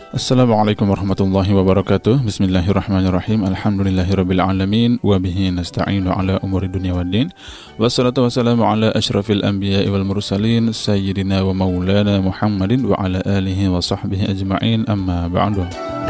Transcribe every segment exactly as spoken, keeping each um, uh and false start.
Assalamualaikum warahmatullahi wabarakatuh. Bismillahirrahmanirrahim. Alhamdulillahirabbil alamin wa bihi nasta'inu ala umuri dunya waddin. Wassalatu wassalamu ala asyrafil anbiya'i wal mursalin sayyidina wa maulana Muhammadin wa ala alihi wa sahbihi ajma'in. Amma ba'du.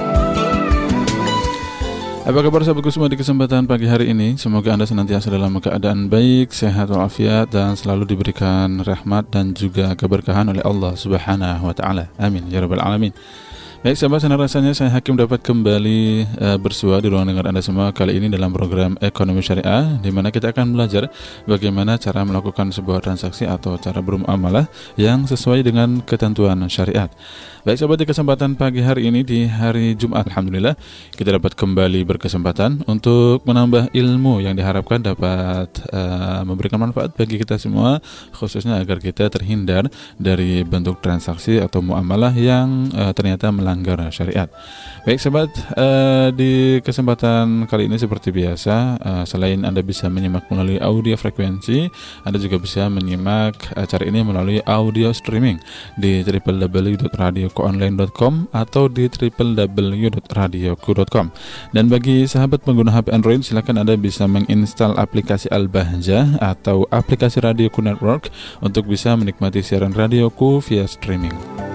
Apa kabar sahabatku semua di kesempatan pagi hari ini? Semoga Anda senantiasa dalam keadaan baik, sehat walafiat, dan selalu diberikan rahmat dan juga keberkahan oleh Allah Subhanahu wa taala. Amin ya rabbal alamin. Baik sahabat, senang rasanya saya Hakim dapat kembali uh, bersua di ruang dengar Anda semua kali ini dalam program Ekonomi Syariah, di mana kita akan belajar bagaimana cara melakukan sebuah transaksi atau cara bermuamalah yang sesuai dengan ketentuan syariat. Baik sahabat, di kesempatan pagi hari ini di hari Jumat, alhamdulillah kita dapat kembali berkesempatan untuk menambah ilmu yang diharapkan dapat uh, memberikan manfaat bagi kita semua, khususnya agar kita terhindar dari bentuk transaksi atau muamalah yang uh, ternyata melanggar syariat. Baik sahabat, uh, di kesempatan kali ini seperti biasa, uh, selain Anda bisa menyimak melalui audio frekuensi, Anda juga bisa menyimak acara ini melalui audio streaming di w w w dot radio ku online dot com atau di w w w dot radioku dot com. Dan bagi sahabat pengguna H P Android, silakan Anda bisa menginstal aplikasi Al-Bahjah atau aplikasi Radioku Network untuk bisa menikmati siaran radioku via streaming.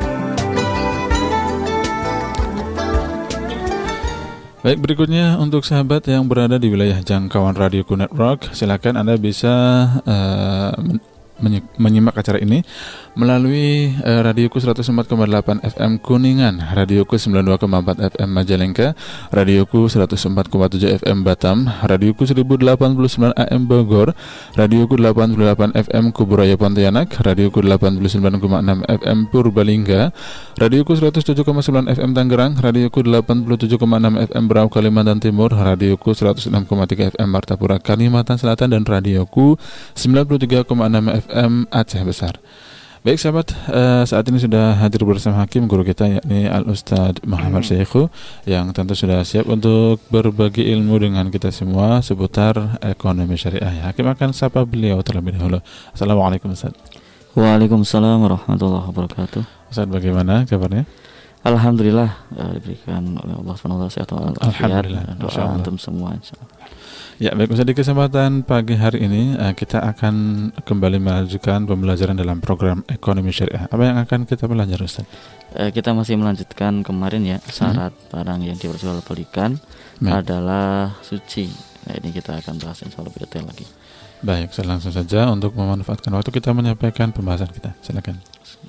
Baik, berikutnya untuk sahabat yang berada di wilayah jangkauan Radioku Network, silakan Anda bisa uh, menyimak acara ini melalui uh, Radioku seratus empat koma delapan F M Kuningan, Radioku sembilan puluh dua koma empat F M Majalengka, Radioku seratus empat koma tujuh F M Batam, Radioku seribu delapan puluh sembilan A M Bogor, Radioku delapan puluh delapan F M Kuburaya Pontianak, Radioku delapan puluh sembilan koma enam F M Purbalingga, Radioku seratus tujuh koma sembilan F M Tangerang, Radioku delapan puluh tujuh koma enam F M Berau Kalimantan Timur, Radioku seratus enam koma tiga F M Martapura Kalimantan Selatan, dan Radioku sembilan puluh tiga koma enam F M Aceh Besar. Baik sahabat, uh, saat ini sudah hadir bersama Hakim, guru kita yakni Al-Ustadz Muhammad hmm. Syekhu, yang tentu sudah siap untuk berbagi ilmu dengan kita semua seputar ekonomi syariah. Hakim akan sapa beliau terlebih dahulu. Assalamualaikum Ustadz. Waalaikumsalam warahmatullahi wabarakatuh. Ustadz, bagaimana kabarnya? Alhamdulillah, uh, diberikan oleh Allah subhanahu wa taala sehat walafiat. Doa antum semua insyaallah. Ya, baik Ustaz, di kesempatan pagi hari ini uh, kita akan kembali melanjutkan pembelajaran dalam program Ekonomi Syariah. Apa yang akan kita belajar, Ustaz? Uh, kita masih melanjutkan kemarin ya, syarat hmm. barang yang diperjualbelikan hmm. adalah suci. Nah, ini kita akan bahas insyaallah lebih detail lagi. Baik, saya langsung saja untuk memanfaatkan waktu kita menyampaikan pembahasan kita. Silakan.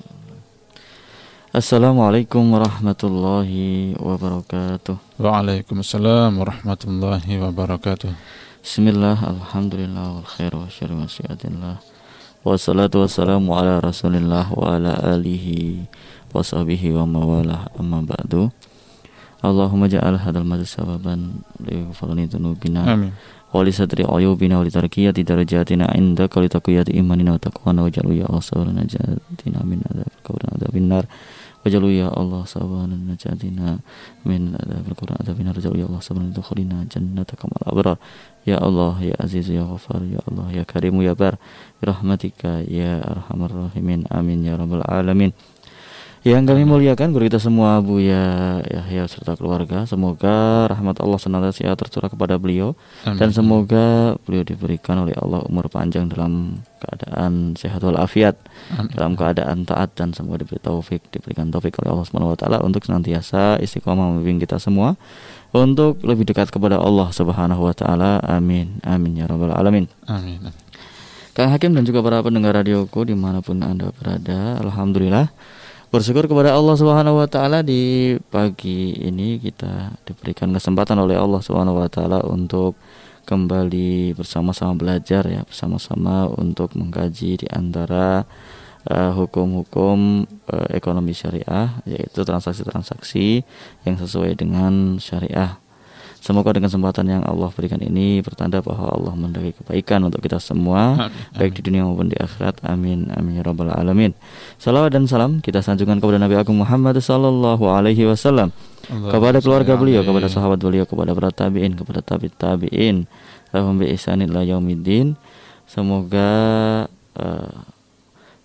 Assalamualaikum warahmatullahi wabarakatuh. Waalaikumsalam warahmatullahi wabarakatuh. Bismillah, alhamdulillah, wal khair wa syarri wa syiatillah. Wassalatu wassalamu ala rasulillah wa ala alihi wa sahbihi wa mawalah, amma ba'du. Allahumma ja'al hadal majlis sababan li ghufrani dzunubina. Amin. Wa li sadri ayubina wa li tarqiyati darajatina indaka li taqiyati imanina wa taqwana wa jalu ya Allah sabrana jatina min adzabil qabr adzabin nar. Wajalu ya Allah sabrana najatina min adzabil qabr adzabin nar. Wajalu ya Allah sabrana dukhulina jannataka mal abrar. Ya Allah ya Aziz ya Ghafar ya Allah ya Karimu ya Bar, birahmatika ya arhamar rahimin. Amin ya rabbal alamin. Yang kami muliakan guru kita semua, Buya Yahya serta keluarga, semoga rahmat Allah senantiasa tercurah kepada beliau. Amin. Dan semoga beliau diberikan oleh Allah umur panjang dalam keadaan sehat walafiat, dalam keadaan taat, dan semoga diberi taufik, diberikan taufik oleh Allah Subhanahu wa taala untuk senantiasa istiqomah membimbing kita semua untuk lebih dekat kepada Allah Subhanahu wa taala. Amin. Amin ya rabbal alamin. Amin. Kang Hakim dan juga para pendengar radioku dimanapun Anda berada, alhamdulillah bersyukur kepada Allah Subhanahu wa taala, di pagi ini kita diberikan kesempatan oleh Allah Subhanahu wa taala untuk kembali bersama-sama belajar ya, bersama-sama untuk mengkaji di antara uh, hukum-hukum uh, ekonomi syariah, yaitu transaksi-transaksi yang sesuai dengan syariah. Semoga dengan kesempatan yang Allah berikan ini pertanda bahwa Allah mendaki kebaikan untuk kita semua, amin, baik di dunia maupun di akhirat. Amin, amin ya rabbal alamin. Salawat dan salam kita sanjungkan kepada Nabi Agung Muhammad sallallahu alaihi wasallam, kepada keluarga beliau, kepada sahabat beliau, kepada para tabi'in, kepada tabi' tabi'in, lahum bi ihsanin ila yaumiddin. Semoga uh,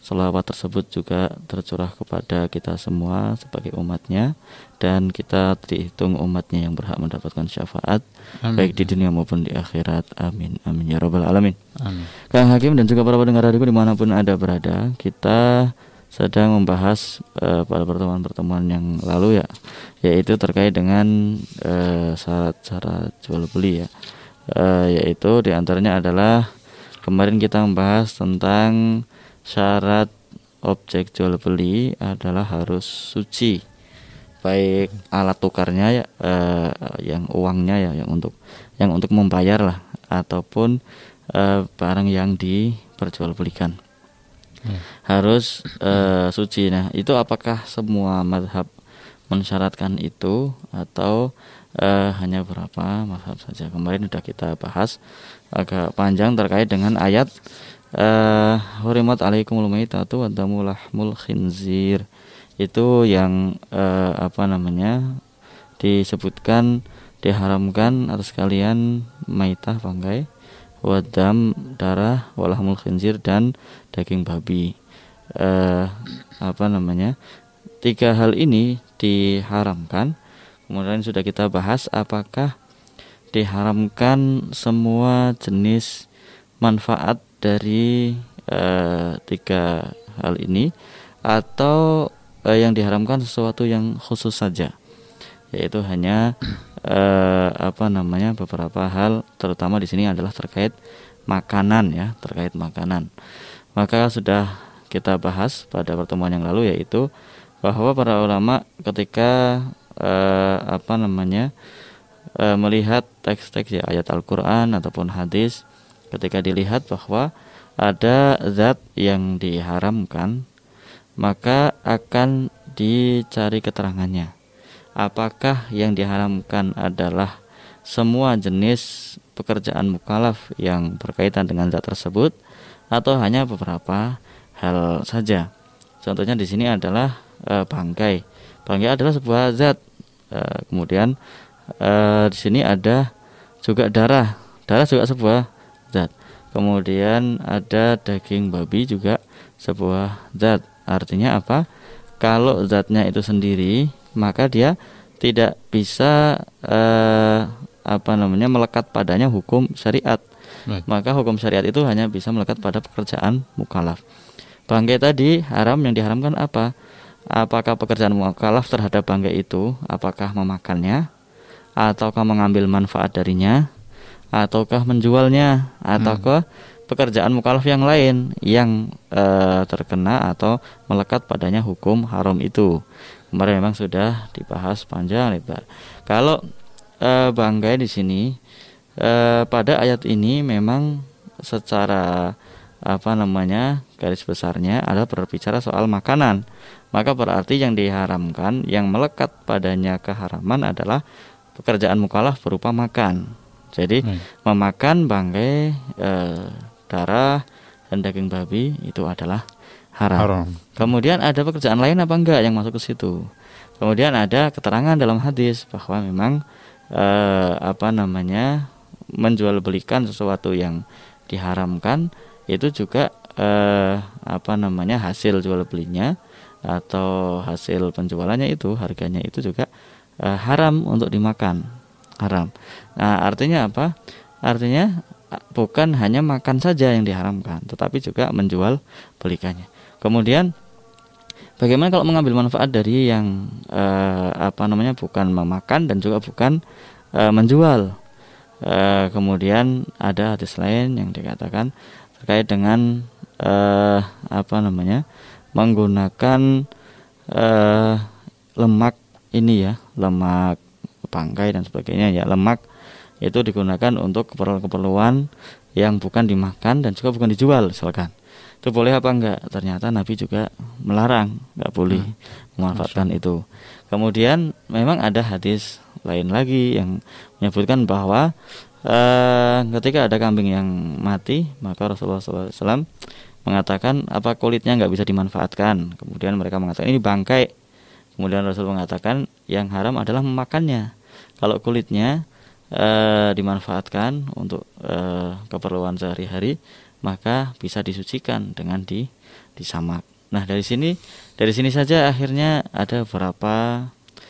Sholawat tersebut juga tercurah kepada kita semua sebagai umatnya, dan kita dihitung umatnya yang berhak mendapatkan syafaat, amin, baik di dunia maupun di akhirat. Amin, amin ya rabbal alamin. Amin. Kang Hakim dan juga para pendengar radio dimanapun Anda berada, kita sedang membahas uh, pada pertemuan-pertemuan yang lalu ya, yaitu terkait dengan uh, syarat-syarat jual beli ya, uh, yaitu diantaranya adalah kemarin kita membahas tentang syarat objek jual beli adalah harus suci, baik alat tukarnya ya, eh, yang uangnya ya, yang untuk yang untuk membayar lah, ataupun eh, barang yang diperjualbelikan hmm. harus eh, suci. Nah, itu apakah semua mazhab mensyaratkan itu atau eh, hanya beberapa mazhab saja? Kemarin sudah kita bahas agak panjang terkait dengan ayat Uh, hurimat alaikumul maitatu wa damu lahmul khinzir, itu yang uh, apa namanya disebutkan diharamkan atas kalian maitah bangkai, wadam darah, walahmul khinzir dan daging babi. Uh, apa namanya tiga hal ini diharamkan. Kemudian sudah kita bahas apakah diharamkan semua jenis manfaat dari uh, tiga hal ini, atau uh, yang diharamkan sesuatu yang khusus saja, yaitu hanya uh, apa namanya beberapa hal, terutama di sini adalah terkait makanan ya, terkait makanan. Maka sudah kita bahas pada pertemuan yang lalu, yaitu bahwa para ulama ketika uh, apa namanya uh, melihat teks-teks ya, ayat Al-Qur'an ataupun hadis, ketika dilihat bahwa ada zat yang diharamkan, maka akan dicari keterangannya. Apakah yang diharamkan adalah semua jenis pekerjaan mukallaf yang berkaitan dengan zat tersebut, atau hanya beberapa hal saja? Contohnya di sini adalah e, bangkai. Bangkai adalah sebuah zat. E, kemudian e, di sini ada juga darah. Darah juga sebuah zat. Kemudian ada daging babi juga sebuah zat. Artinya apa? Kalau zatnya itu sendiri, maka dia tidak bisa eh, apa namanya melekat padanya hukum syariat. Baik. Maka hukum syariat itu hanya bisa melekat pada pekerjaan mukallaf. Bangkai tadi haram, yang diharamkan apa? Apakah pekerjaan mukallaf terhadap bangkai itu, apakah memakannya, ataukah mengambil manfaat darinya, ataukah menjualnya, ataukah hmm. pekerjaan mukallaf yang lain yang e, terkena atau melekat padanya hukum haram itu. Kemarin memang sudah dibahas panjang lebar. Kalau e, bangkai di sini e, pada ayat ini memang secara apa namanya garis besarnya adalah berbicara soal makanan. Maka berarti yang diharamkan, yang melekat padanya keharaman adalah pekerjaan mukallaf berupa makan. Jadi hmm. memakan bangkai, e, darah dan daging babi itu adalah haram. haram. Kemudian ada pekerjaan lain apa enggak yang masuk ke situ? Kemudian ada keterangan dalam hadis bahwa memang e, apa namanya menjual belikan sesuatu yang diharamkan itu juga e, apa namanya hasil jual belinya atau hasil penjualannya itu, harganya itu juga e, haram untuk dimakan. Haram. Nah, artinya apa? Artinya bukan hanya makan saja yang diharamkan, tetapi juga menjual belikannya. Kemudian bagaimana kalau mengambil manfaat dari yang eh, apa namanya bukan memakan dan juga bukan eh, menjual? Eh, kemudian ada hadis lain yang dikatakan terkait dengan eh, apa namanya menggunakan eh, lemak ini ya, lemak bangkai dan sebagainya ya, lemak itu digunakan untuk keperluan-keperluan yang bukan dimakan dan juga bukan dijual misalkan. Itu boleh apa enggak? Ternyata Nabi juga melarang, enggak boleh hmm. memanfaatkan Masya. Itu. Kemudian memang ada hadis lain lagi yang menyebutkan bahwa eh, ketika ada kambing yang mati, maka Rasulullah shallallahu alaihi wasallam mengatakan apa kulitnya enggak bisa dimanfaatkan. Kemudian mereka mengatakan ini bangkai. Kemudian Rasul mengatakan yang haram adalah memakannya. Kalau kulitnya e, dimanfaatkan untuk e, keperluan sehari-hari, maka bisa disucikan dengan di disamak. Nah, dari sini dari sini saja akhirnya ada beberapa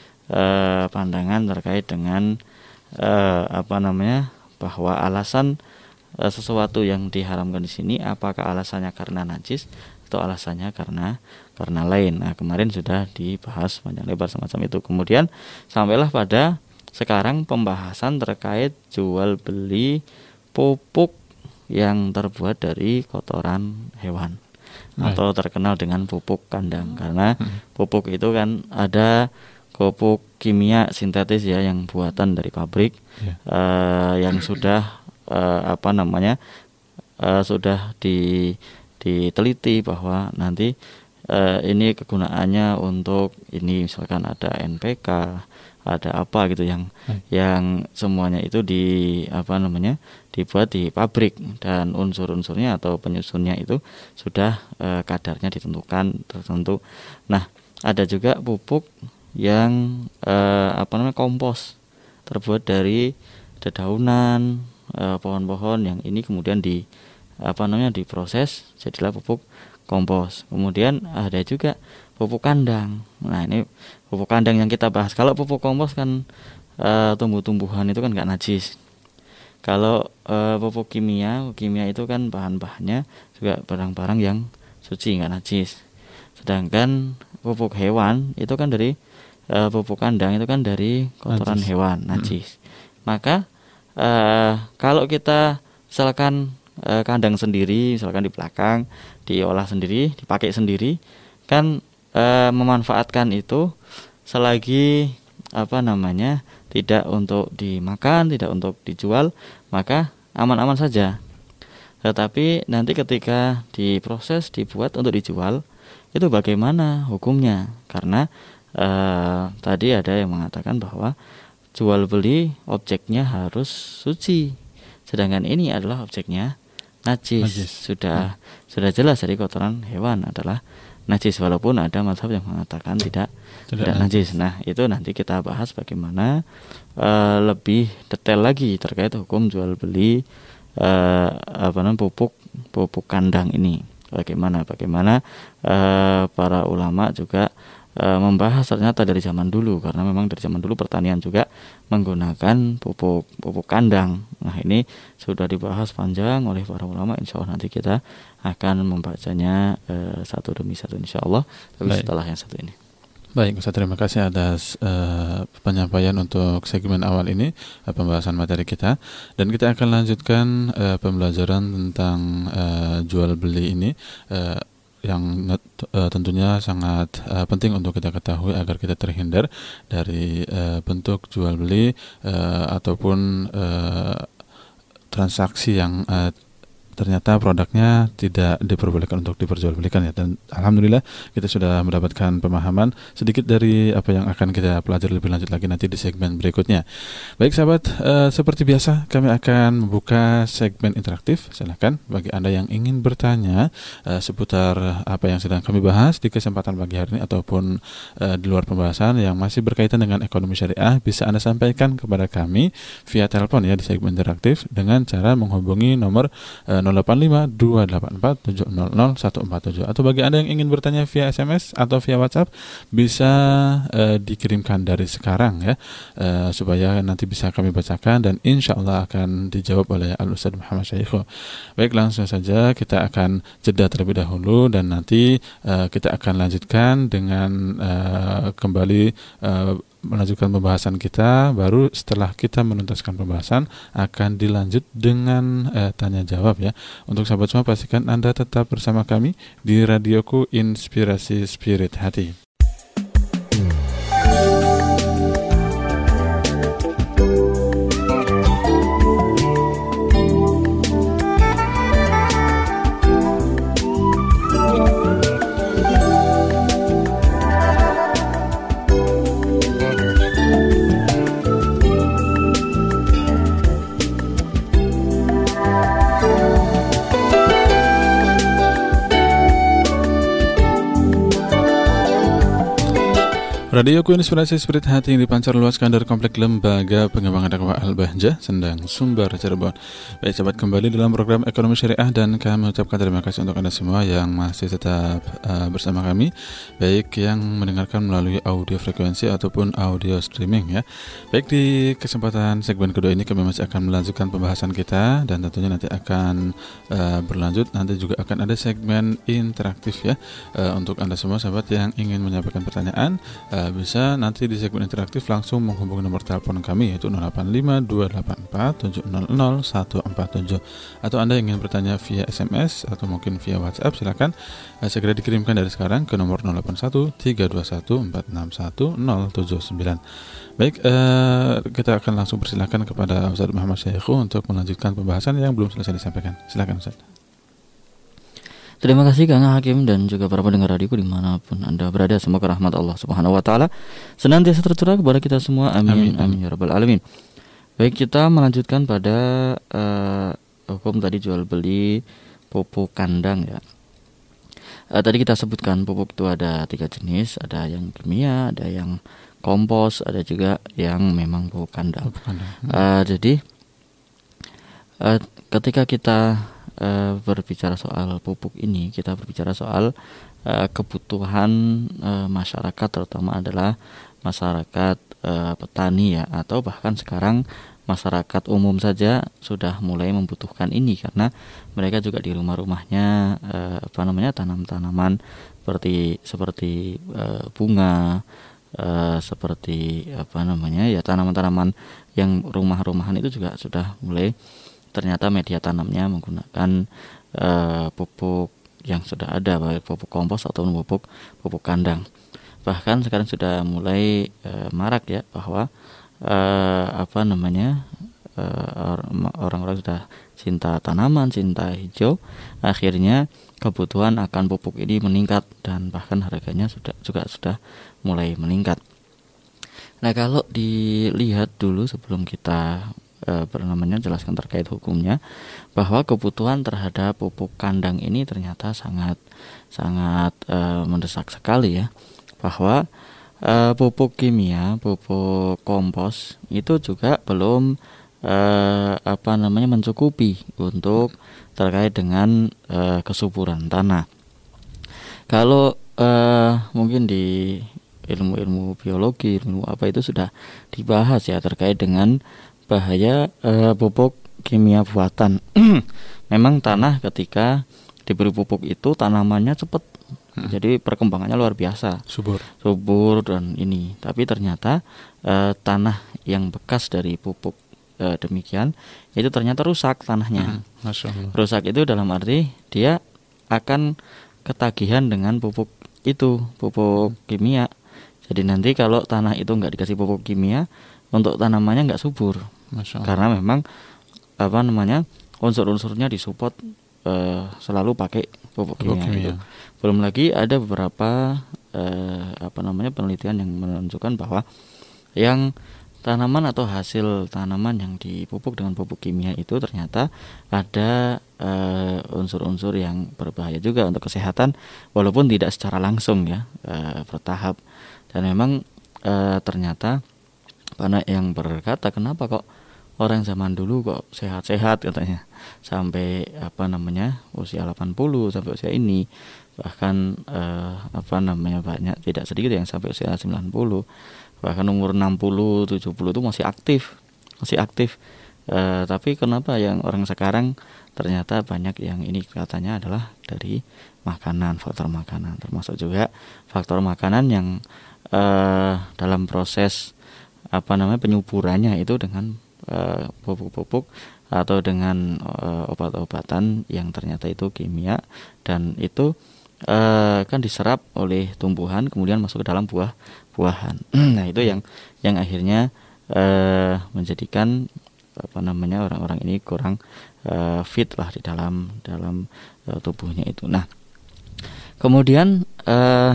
eh, pandangan terkait dengan eh, apa namanya bahwa alasan eh, sesuatu yang diharamkan di sini, apakah alasannya karena najis atau alasannya karena karena lain. Nah, kemarin sudah dibahas panjang lebar semacam itu. Kemudian sampailah pada sekarang pembahasan terkait jual beli pupuk yang terbuat dari kotoran hewan, right, atau terkenal dengan pupuk kandang. Karena hmm. pupuk itu kan ada pupuk kimia sintetis ya, yang buatan dari pabrik, yeah. uh, yang sudah uh, apa namanya uh, sudah di, diteliti bahwa nanti uh, ini kegunaannya untuk ini, misalkan ada N P K, ada apa gitu yang hmm. yang semuanya itu di apa namanya dibuat di pabrik, dan unsur-unsurnya atau penyusunnya itu sudah e, kadarnya ditentukan tertentu. Nah, ada juga pupuk yang e, apa namanya kompos, terbuat dari dedaunan e, pohon-pohon yang ini kemudian di apa namanya diproses jadilah pupuk kompos. Kemudian ada juga pupuk kandang. Nah, ini pupuk kandang yang kita bahas. Kalau pupuk kompos kan e, tumbuh-tumbuhan itu kan nggak najis. Kalau e, pupuk kimia, kimia itu kan bahan-bahannya juga barang-barang yang suci, nggak najis. Sedangkan pupuk hewan itu kan dari e, pupuk kandang itu kan dari kotoran najis. hewan, najis. Hmm. Maka e, kalau kita misalkan e, kandang sendiri, misalkan di belakang, diolah sendiri, dipakai sendiri, kan e, memanfaatkan itu selagi apa namanya tidak untuk dimakan, tidak untuk dijual, maka aman-aman saja. Tetapi nanti ketika diproses, dibuat untuk dijual, itu bagaimana hukumnya? Karena e, tadi ada yang mengatakan bahwa jual beli objeknya harus suci, sedangkan ini adalah objeknya najis. najis. Sudah hmm. sudah jelas dari kotoran hewan adalah najis, walaupun ada mazhab yang mengatakan tidak tidak, tidak najis. Nah, itu nanti kita bahas bagaimana uh, lebih detail lagi terkait hukum jual beli uh, apa namanya pupuk pupuk kandang ini. Bagaimana bagaimana uh, para ulama juga uh, membahas ternyata dari zaman dulu, karena memang dari zaman dulu pertanian juga menggunakan pupuk pupuk kandang. Nah, ini sudah dibahas panjang oleh para ulama. Insya Allah nanti kita akan membacanya uh, satu demi satu insya Allah. Tapi setelah yang satu ini. Baik, Ustaz, terima kasih atas uh, penyampaian untuk segmen awal ini, uh, pembahasan materi kita, dan kita akan lanjutkan uh, pembelajaran tentang uh, jual beli ini uh, yang uh, tentunya sangat uh, penting untuk kita ketahui agar kita terhindar dari uh, bentuk jual beli uh, ataupun uh, transaksi yang uh, ternyata produknya tidak diperbolehkan untuk diperjualbelikan ya. Dan alhamdulillah kita sudah mendapatkan pemahaman sedikit dari apa yang akan kita pelajari lebih lanjut lagi nanti di segmen berikutnya. Baik sahabat, uh, seperti biasa kami akan membuka segmen interaktif. Silakan bagi Anda yang ingin bertanya uh, seputar apa yang sedang kami bahas di kesempatan pagi hari ini ataupun uh, di luar pembahasan yang masih berkaitan dengan ekonomi syariah, bisa Anda sampaikan kepada kami via telepon ya di segmen interaktif dengan cara menghubungi nomor uh, nol delapan lima dua delapan empat tujuh nol nol satu empat tujuh, atau bagi Anda yang ingin bertanya via S M S atau via WhatsApp bisa uh, dikirimkan dari sekarang ya, uh, supaya nanti bisa kami bacakan dan insya Allah akan dijawab oleh Al-Ustaz Muhammad Syaikho. Baik, langsung saja kita akan jeda terlebih dahulu dan nanti uh, kita akan lanjutkan dengan uh, kembali uh, melanjutkan pembahasan kita. Baru setelah kita menuntaskan pembahasan akan dilanjut dengan eh, tanya jawab ya. Untuk sahabat semua, pastikan Anda tetap bersama kami di radioku Inspirasi Spirit Hati. Radioku Inspirasi Spirit Hati yang dipancar luaskan dari Komplek Lembaga Pengembangan Dakwah Al-Bahjah, Sendang, Sumber, Cirebon. Baik, sahabat, kembali dalam program Ekonomi Syariah dan kami ucapkan terima kasih untuk Anda semua yang masih tetap uh, bersama kami, baik yang mendengarkan melalui audio frekuensi ataupun audio streaming ya. Baik, di kesempatan segmen kedua ini kami masih akan melanjutkan pembahasan kita dan tentunya nanti akan uh, berlanjut, nanti juga akan ada segmen interaktif ya uh, untuk Anda semua sahabat yang ingin menyampaikan pertanyaan. Uh, bisa nanti di segmen interaktif langsung menghubungi nomor telepon kami yaitu nol delapan lima dua delapan empat tujuh nol nol satu empat tujuh, atau Anda ingin bertanya via S M S atau mungkin via WhatsApp, silakan uh, segera dikirimkan dari sekarang ke nomor nol delapan satu tiga dua satu empat enam satu nol tujuh sembilan. Baik, uh, kita akan langsung persilakan kepada Ustaz Muhammad Syaikhu untuk melanjutkan pembahasan yang belum selesai disampaikan. Silakan Ustaz. Terima kasih Kang Hakim dan juga para pendengar radioku dimanapun Anda berada. Semoga rahmat Allah Subhanahu Wa Taala senantiasa tercurah kepada kita semua. Amin, amin, amin ya rabbal alamin. Baik, kita melanjutkan pada uh, hukum tadi jual beli pupuk kandang ya. Uh, tadi kita sebutkan pupuk itu ada tiga jenis, ada yang kimia, ada yang kompos, ada juga yang memang pupuk kandang. Pupuk kandang. Uh, jadi uh, ketika kita Uh, berbicara soal pupuk ini, kita berbicara soal uh, kebutuhan uh, masyarakat, terutama adalah masyarakat uh, petani ya, atau bahkan sekarang masyarakat umum saja sudah mulai membutuhkan ini karena mereka juga di rumah-rumahnya uh, apa namanya tanam-tanaman seperti seperti uh, bunga, uh, seperti apa namanya ya tanaman-tanaman yang rumah-rumahan itu juga sudah mulai ternyata media tanamnya menggunakan uh, pupuk yang sudah ada, baik pupuk kompos atau pupuk pupuk kandang. Bahkan sekarang sudah mulai uh, marak ya bahwa uh, apa namanya uh, orang-orang sudah cinta tanaman, cinta hijau, akhirnya kebutuhan akan pupuk ini meningkat dan bahkan harganya sudah juga sudah mulai meningkat. Nah, kalau dilihat dulu sebelum kita E, namanya jelaskan terkait hukumnya, bahwa kebutuhan terhadap pupuk kandang ini ternyata sangat sangat e, mendesak sekali ya, bahwa e, pupuk kimia, pupuk kompos itu juga belum e, apa namanya mencukupi untuk terkait dengan e, kesuburan tanah. Kalau e, mungkin di ilmu-ilmu biologi, ilmu apa itu sudah dibahas ya terkait dengan bahaya e, pupuk kimia buatan. Memang tanah ketika diberi pupuk itu tanamannya cepat, hmm. jadi perkembangannya luar biasa, subur, subur dan ini. Tapi ternyata e, tanah yang bekas dari pupuk e, demikian itu ternyata rusak tanahnya. Hmm. Masya Allah. Rusak itu dalam arti dia akan ketagihan dengan pupuk itu, pupuk kimia. Jadi nanti kalau tanah itu nggak dikasih pupuk kimia, untuk tanamannya nggak subur. Karena memang apa namanya unsur-unsurnya disupport uh, selalu pakai pupuk kimia, kimia. Itu. Belum lagi ada beberapa uh, apa namanya penelitian yang menunjukkan bahwa yang tanaman atau hasil tanaman yang dipupuk dengan pupuk kimia itu ternyata ada uh, unsur-unsur yang berbahaya juga untuk kesehatan, walaupun tidak secara langsung ya, uh, bertahap. Dan memang uh, ternyata banyak yang berkata, kenapa kok orang zaman dulu kok sehat-sehat katanya sampai apa namanya usia delapan puluh sampai usia ini, bahkan eh, apa namanya banyak tidak sedikit yang sampai usia sembilan puluh, bahkan umur enam puluh tujuh puluh itu masih aktif masih aktif eh, tapi kenapa yang orang sekarang ternyata banyak yang ini katanya adalah dari makanan, faktor makanan, termasuk juga faktor makanan yang eh, dalam proses apa namanya penyuburannya itu dengan uh, pupuk-pupuk atau dengan uh, obat-obatan yang ternyata itu kimia, dan itu uh, kan diserap oleh tumbuhan kemudian masuk ke dalam buah-buahan. Nah, itu yang yang akhirnya uh, menjadikan apa namanya orang-orang ini kurang uh, fit lah di dalam dalam uh, tubuhnya itu. Nah, kemudian uh,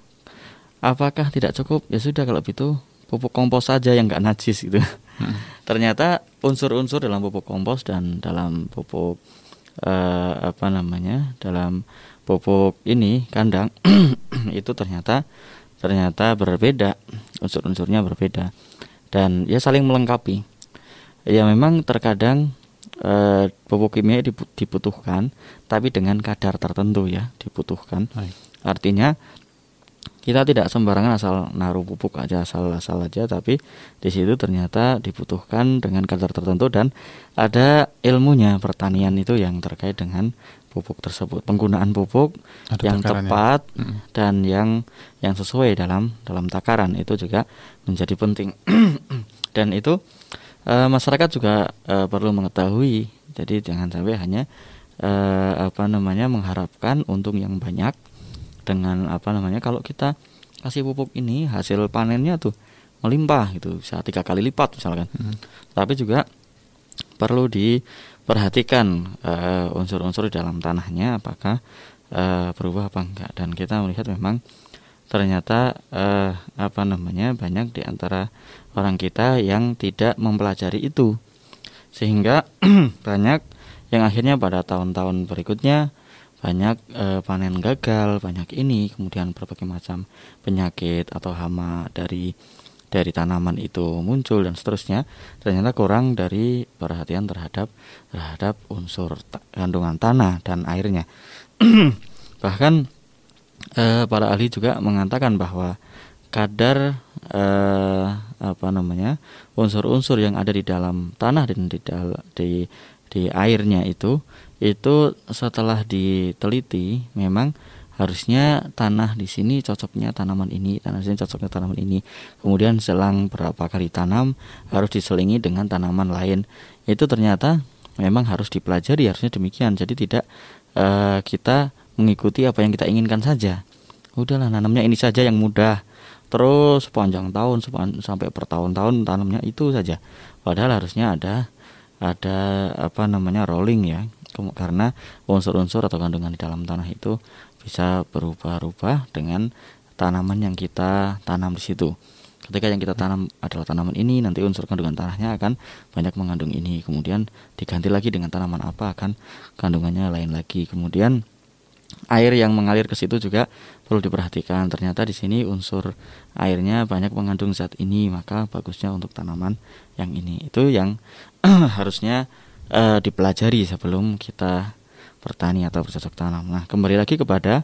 apakah tidak cukup? Ya sudah, kalau gitu pupuk kompos saja yang nggak najis gitu. Hmm. Ternyata unsur-unsur dalam pupuk kompos dan dalam pupuk eh, apa namanya dalam pupuk ini kandang itu ternyata ternyata berbeda, unsur-unsurnya berbeda dan ya saling melengkapi. Ya memang terkadang e, pupuk kimia dibutuhkan, tapi dengan kadar tertentu ya dibutuhkan. Baik. Artinya kita tidak sembarangan asal naruh pupuk aja asal-asal aja, tapi di situ ternyata dibutuhkan dengan kadar tertentu dan ada ilmunya pertanian itu yang terkait dengan pupuk tersebut, penggunaan pupuk ada yang tepat mm-hmm. dan yang yang sesuai dalam dalam takaran itu juga menjadi penting. Dan itu e, masyarakat juga e, perlu mengetahui. Jadi jangan sampai hanya e, apa namanya mengharapkan untung yang banyak dengan apa namanya kalau kita kasih pupuk ini hasil panennya tuh melimpah gitu, bisa tiga kali lipat misalkan. Hmm. Tapi juga perlu diperhatikan uh, unsur-unsur di dalam tanahnya apakah uh, berubah apa enggak. Dan kita melihat memang ternyata uh, apa namanya banyak di antara orang kita yang tidak mempelajari itu, sehingga banyak yang akhirnya pada tahun-tahun berikutnya banyak e, panen gagal, banyak ini, kemudian berbagai macam penyakit atau hama dari dari tanaman itu muncul dan seterusnya. Ternyata kurang dari perhatian terhadap terhadap unsur ta- kandungan tanah dan airnya. Bahkan e, para ahli juga mengatakan bahwa kadar e, apa namanya unsur-unsur yang ada di dalam tanah dan di di, di airnya itu itu setelah diteliti memang harusnya tanah di sini cocoknya tanaman ini, tanah di sini cocoknya tanaman ini. Kemudian selang berapa kali tanam harus diselingi dengan tanaman lain. Itu ternyata memang harus dipelajari, harusnya demikian. Jadi tidak uh, kita mengikuti apa yang kita inginkan saja. Udahlah nanamnya ini saja yang mudah. Terus sepanjang tahun sepan, sampai bertahun-tahun tanamnya itu saja. Padahal harusnya ada ada apa namanya rolling ya. Karena unsur-unsur atau kandungan di dalam tanah itu bisa berubah-ubah dengan tanaman yang kita tanam di situ. Ketika yang kita tanam adalah tanaman ini, nanti unsur kandungan tanahnya akan banyak mengandung ini. Kemudian diganti lagi dengan tanaman apa, akan kandungannya lain lagi. Kemudian air yang mengalir ke situ juga perlu diperhatikan. Ternyata di sini unsur airnya banyak mengandung zat ini, maka bagusnya untuk tanaman yang ini. Itu yang harusnya Uh, dipelajari sebelum kita bertani atau bercocok tanam. Nah, kembali lagi kepada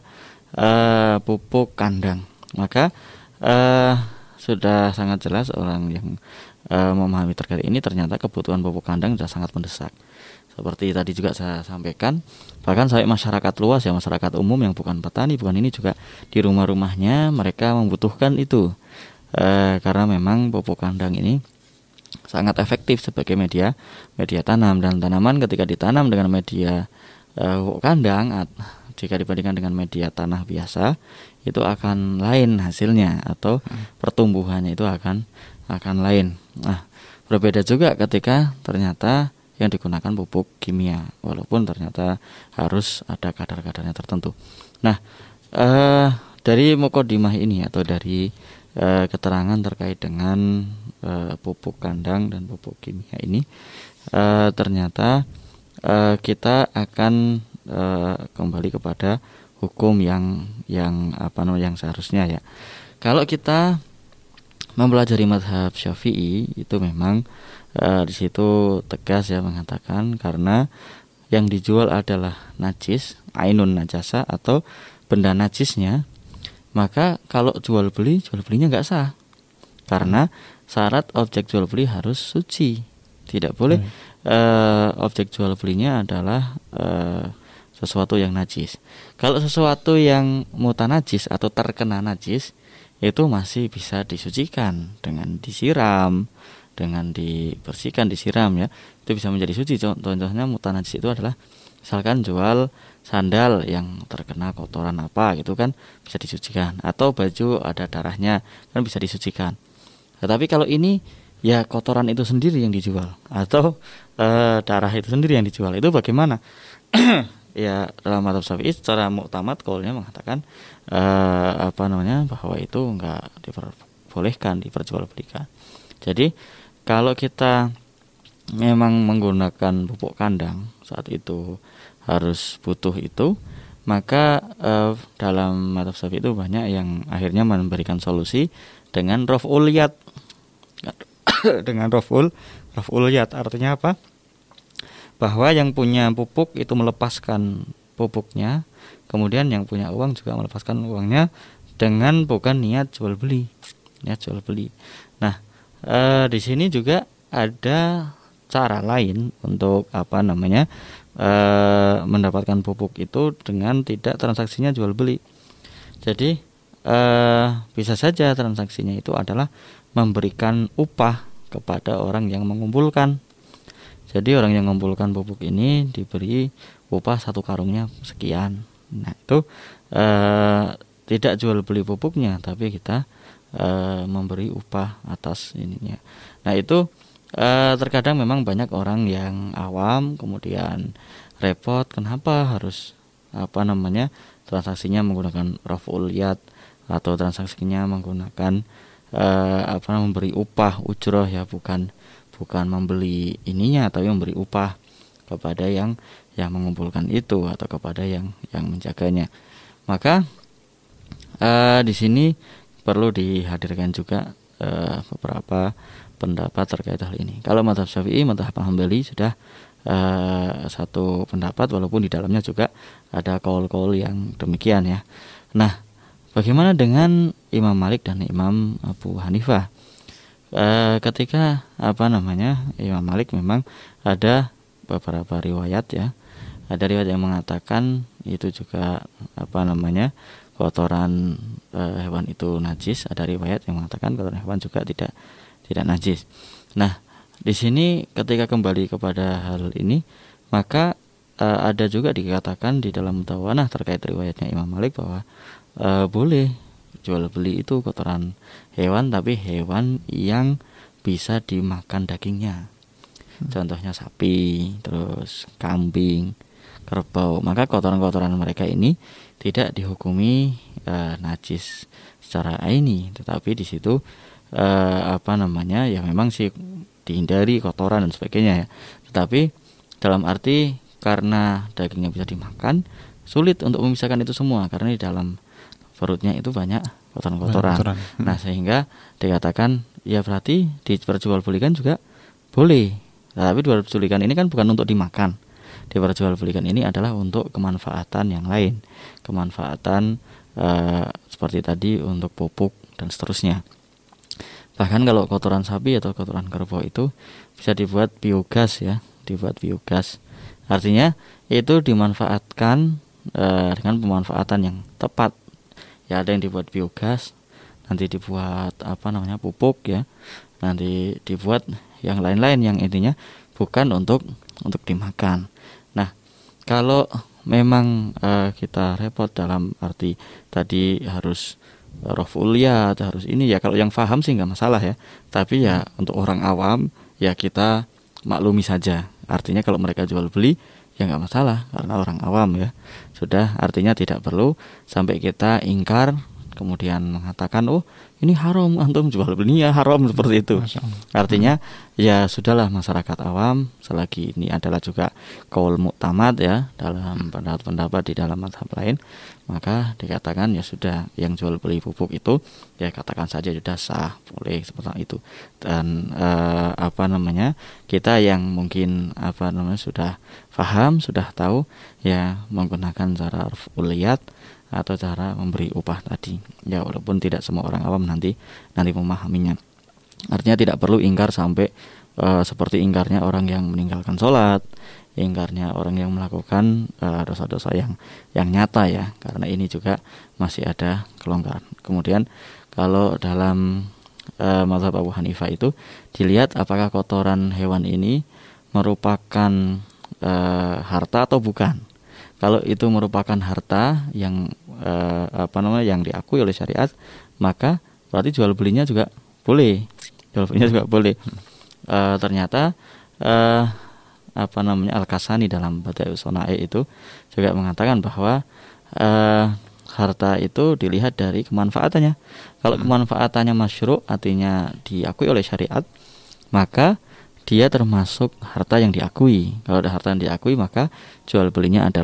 uh, pupuk kandang. Maka uh, sudah sangat jelas orang yang uh, memahami terkait ini, ternyata kebutuhan pupuk kandang sudah sangat mendesak. Seperti tadi juga saya sampaikan, bahkan sampai masyarakat luas ya, masyarakat umum yang bukan petani, bukan ini juga di rumah-rumahnya mereka membutuhkan itu. Uh, karena memang pupuk kandang ini sangat efektif sebagai media media tanam, dan tanaman ketika ditanam dengan media uh, kandang jika dibandingkan dengan media tanah biasa itu akan lain hasilnya atau hmm. pertumbuhannya itu akan akan lain. Nah, berbeda juga ketika ternyata yang digunakan pupuk kimia, walaupun ternyata harus ada kadar-kadarnya tertentu. Nah, uh, dari muqaddimah ini atau dari uh, keterangan terkait dengan Uh, pupuk kandang dan pupuk kimia ini uh, ternyata uh, kita akan uh, kembali kepada hukum yang yang apa namanya yang seharusnya ya. Kalau kita mempelajari mazhab Syafi'i itu memang uh, di situ tegas ya mengatakan karena yang dijual adalah najis, ainun najasa atau benda najisnya, maka kalau jual beli jual belinya nggak sah karena syarat objek jual beli harus suci. Tidak boleh hmm. uh, objek jual belinya adalah uh, sesuatu yang najis. Kalau sesuatu yang mutanajis atau terkena najis itu masih bisa disucikan dengan disiram, dengan dibersihkan, disiram ya. Itu bisa menjadi suci. Contohnya mutanajis itu adalah misalkan jual sandal yang terkena kotoran apa gitu kan bisa disucikan, atau baju ada darahnya kan bisa disucikan. Tetapi kalau ini ya kotoran itu sendiri yang dijual atau e, darah itu sendiri yang dijual, itu bagaimana? Ya dalam mazhab Syafi'i secara muktamad qaulnya mengatakan e, apa namanya bahwa itu enggak diperbolehkan diperjualbelikan. Jadi kalau kita memang menggunakan pupuk kandang saat itu harus butuh itu, maka uh, dalam mazhab Syafi'i itu banyak yang akhirnya memberikan solusi dengan raf'ul yad. Dengan raf'ul raf'ul yad artinya apa? Bahwa yang punya pupuk itu melepaskan pupuknya, kemudian yang punya uang juga melepaskan uangnya dengan bukan niat jual beli. Niat jual beli. Nah, uh, di sini juga ada cara lain untuk apa namanya? E, mendapatkan pupuk itu dengan tidak transaksinya jual beli. Jadi e, bisa saja transaksinya itu adalah memberikan upah kepada orang yang mengumpulkan. Jadi orang yang mengumpulkan pupuk ini diberi upah satu karungnya sekian. Nah itu e, tidak jual beli pupuknya, tapi kita e, memberi upah atas ininya. Nah itu E, terkadang memang banyak orang yang awam kemudian repot, kenapa harus apa namanya transaksinya menggunakan raf'ul yad atau transaksinya menggunakan e, apa memberi upah ujroh ya, bukan bukan membeli ininya tapi memberi upah kepada yang yang mengumpulkan itu atau kepada yang yang menjaganya. Maka e, di sini perlu dihadirkan juga e, beberapa pendapat terkait hal ini. Kalau mazhab Syafi'i, mazhab Hambali sudah uh, satu pendapat, walaupun di dalamnya juga ada kaul-kaul yang demikian ya. Nah, bagaimana dengan Imam Malik dan Imam Abu Hanifah? Uh, ketika apa namanya Imam Malik memang ada beberapa riwayat ya. Ada riwayat yang mengatakan itu juga apa namanya kotoran uh, hewan itu najis. Ada riwayat yang mengatakan kotoran hewan juga tidak tidak najis. Nah, di sini ketika kembali kepada hal ini, maka e, ada juga dikatakan di dalam Mutawanah terkait riwayatnya Imam Malik bahwa e, boleh jual beli itu kotoran hewan, tapi hewan yang bisa dimakan dagingnya. Contohnya sapi, terus kambing, kerbau. Maka kotoran-kotoran mereka ini tidak dihukumi e, najis secara aini, tetapi di situ Uh, apa namanya ya memang sih dihindari kotoran dan sebagainya ya, tetapi dalam arti karena dagingnya bisa dimakan, sulit untuk memisahkan itu semua karena di dalam perutnya itu banyak kotoran-kotoran. Hmm. Nah sehingga dikatakan ya berarti diperjualbelikan juga boleh, tapi diperjualbelikan ini kan bukan untuk dimakan, diperjualbelikan ini adalah untuk kemanfaatan yang lain, kemanfaatan uh, seperti tadi untuk pupuk dan seterusnya. Bahkan kalau kotoran sapi atau kotoran kerbau itu bisa dibuat biogas ya, dibuat biogas. Artinya itu dimanfaatkan e, dengan pemanfaatan yang tepat. Ya ada yang dibuat biogas, nanti dibuat apa namanya pupuk ya, nanti dibuat yang lain-lain yang intinya bukan untuk untuk dimakan. Nah kalau memang e, kita repot dalam arti tadi harus raf'ul yad harus ini ya, kalau yang paham sih nggak masalah ya, tapi ya untuk orang awam ya kita maklumi saja. Artinya kalau mereka jual beli ya nggak masalah karena orang awam ya sudah, artinya tidak perlu sampai kita ingkar kemudian mengatakan oh ini haram antum jual belinya haram seperti itu. Artinya ya sudahlah masyarakat awam, selagi ini adalah juga qaul mu'tamad ya dalam pendapat-pendapat di dalam mazhab lain, maka dikatakan ya sudah yang jual beli pupuk itu ya katakan saja sudah sah, boleh seperti itu. Dan eh, apa namanya kita yang mungkin apa namanya sudah paham, sudah tahu ya menggunakan cara raf'ul yad atau cara memberi upah tadi ya, walaupun tidak semua orang awam nanti nanti memahaminya. Artinya tidak perlu ingkar sampai uh, seperti ingkarnya orang yang meninggalkan sholat, ingkarnya orang yang melakukan uh, dosa-dosa yang yang nyata ya, karena ini juga masih ada kelonggaran. Kemudian kalau dalam uh, mazhab Abu Hanifah itu dilihat apakah kotoran hewan ini merupakan uh, harta atau bukan. Kalau itu merupakan harta yang eh, apa namanya yang diakui oleh syariat, maka berarti jual belinya juga boleh, jual belinya juga boleh. E, ternyata eh, apa namanya Al-Kasani dalam Bada'ius Shana'i itu juga mengatakan bahwa eh, harta itu dilihat dari kemanfaatannya. Kalau kemanfaatannya masyru', artinya diakui oleh syariat, maka dia termasuk harta yang diakui. Kalau ada harta yang diakui, maka jual belinya adalah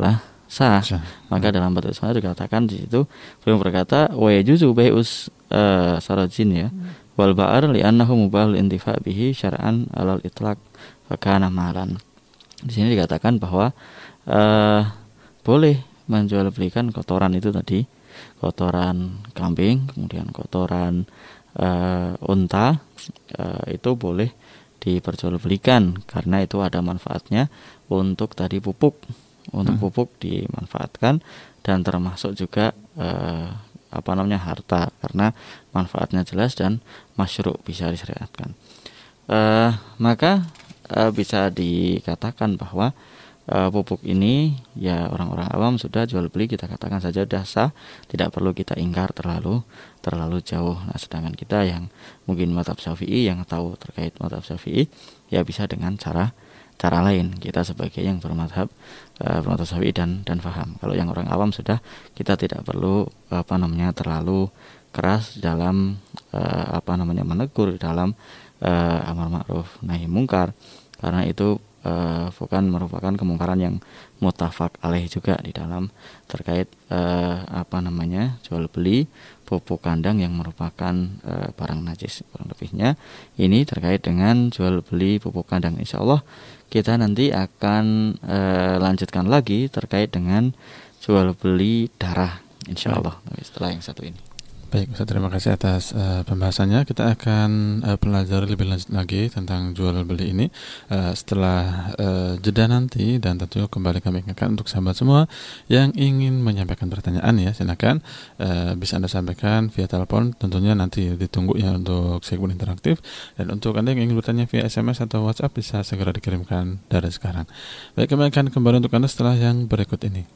sah. Sah. Maka dalam batu isma dikatakan di situ beliau berkata wa yajuzu bai'us uh, sarajin ya wal ba'ar li'annahu mubahul intifa' bihi syar'an alal itlaq fa kana malan. Di sini dikatakan bahwa uh, boleh menjual belikan kotoran itu tadi, kotoran kambing, kemudian kotoran uh, unta, uh, itu boleh diperjualbelikan karena itu ada manfaatnya untuk tadi pupuk, untuk hmm. pupuk dimanfaatkan dan termasuk juga uh, apa namanya harta karena manfaatnya jelas dan masyru' bisa disyariatkan. Uh, maka uh, bisa dikatakan bahwa Uh, pupuk ini ya orang-orang awam sudah jual beli, kita katakan saja sudah sah, tidak perlu kita ingkar terlalu terlalu jauh. Nah, sedangkan kita yang mungkin mazhab Syafi'i yang tahu terkait mazhab Syafi'i ya bisa dengan cara cara lain. Kita sebagai yang bermazhab uh, bermazhab Syafi'i dan dan paham. Kalau yang orang awam sudah kita tidak perlu apa namanya terlalu keras dalam uh, apa namanya menegur dalam uh, amar ma'ruf nahi mungkar karena itu Uh, bukan merupakan kemungkaran yang muttafaq alaih juga di dalam terkait uh, apa namanya jual beli pupuk kandang yang merupakan uh, barang najis. Kurang lebihnya ini terkait dengan jual beli pupuk kandang. Insya Allah kita nanti akan uh, lanjutkan lagi terkait dengan jual beli darah insya Allah setelah yang satu ini. Baik Ustaz, terima kasih atas uh, pembahasannya. Kita akan uh, pelajari lebih lanjut lagi tentang jual beli ini uh, setelah uh, jeda nanti, dan tentunya kembali kami ingatkan untuk sahabat semua yang ingin menyampaikan pertanyaan ya silakan uh, bisa Anda sampaikan via telepon, tentunya nanti ditunggu ya untuk segmen interaktif, dan untuk Anda yang ingin bertanya via S M S atau WhatsApp bisa segera dikirimkan dari sekarang. Baik, kami akan kembali untuk Anda setelah yang berikut ini.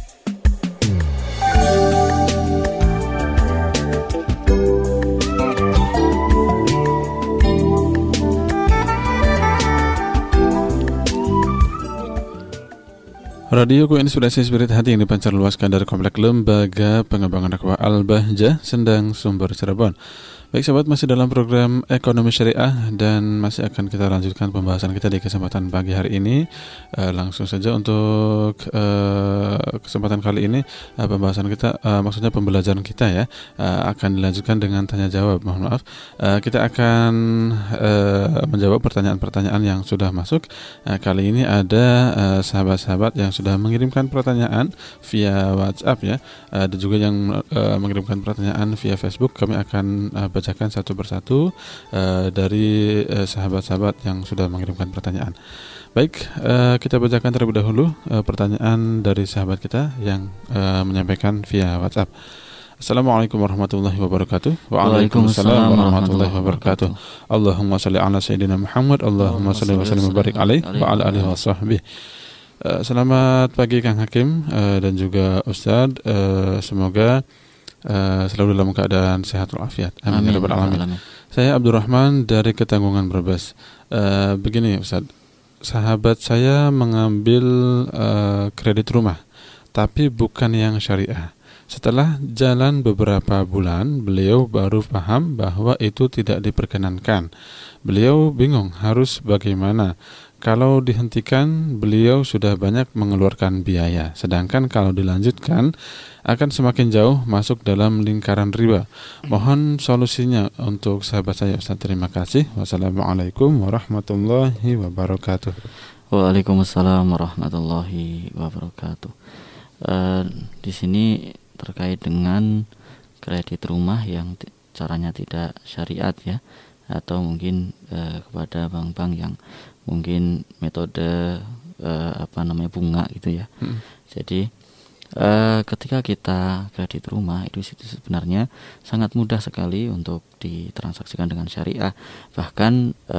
Radioku Inspirasi Spirit Hati yang dipancar luaskan dari Komplek Lembaga Pengembangan Dakwah Al-Bahjah, Sendang, Sumber, Cirebon. Baik sahabat, masih dalam program Ekonomi Syariah dan masih akan kita lanjutkan pembahasan kita di kesempatan pagi hari ini. Uh, langsung saja untuk uh, kesempatan kali ini uh, pembahasan kita, uh, maksudnya pembelajaran kita ya, uh, akan dilanjutkan dengan tanya jawab. Mohon maaf, uh, kita akan uh, menjawab pertanyaan-pertanyaan yang sudah masuk. Uh, kali ini ada uh, sahabat-sahabat yang sudah mengirimkan pertanyaan via WhatsApp ya, uh, ada juga yang uh, mengirimkan pertanyaan via Facebook. Kami akan uh, bacakan satu persatu uh, dari uh, sahabat-sahabat yang sudah mengirimkan pertanyaan. Baik, uh, kita bacakan terlebih dahulu uh, pertanyaan dari sahabat kita yang uh, menyampaikan via WhatsApp. Assalamualaikum warahmatullahi wabarakatuh. Waalaikumsalam warahmatullahi wabarakatuh. Allahumma salli ala sayyidina Muhammad, Allahumma salli wa sallim wa barik alaihi wa ala alihi wa sahbihi. Uh, selamat pagi Kang Hakim uh, dan juga Ustadz. Uh, semoga Uh, selalu dalam keadaan sehat walafiat. Amin ya rabbal alamin. Saya Abdurrahman dari Ketanggungan Brebes. Uh, begini Ustaz, sahabat saya mengambil uh, kredit rumah, tapi bukan yang syariah. Setelah jalan beberapa bulan, beliau baru paham bahwa itu tidak diperkenankan. Beliau bingung harus bagaimana. Kalau dihentikan, beliau sudah banyak mengeluarkan biaya. Sedangkan kalau dilanjutkan, akan semakin jauh masuk dalam lingkaran riba. Mohon solusinya untuk sahabat saya Ustaz. Terima kasih. Wassalamualaikum warahmatullahi wabarakatuh. Waalaikumsalam warahmatullahi wabarakatuh. Uh, di sini terkait dengan kredit rumah yang t- caranya tidak syariat ya, atau mungkin uh, kepada bank-bank yang mungkin metode uh, apa namanya bunga gitu ya. Hmm. Jadi uh, ketika kita kredit rumah itu sebenarnya sangat mudah sekali untuk ditransaksikan dengan syariah. Bahkan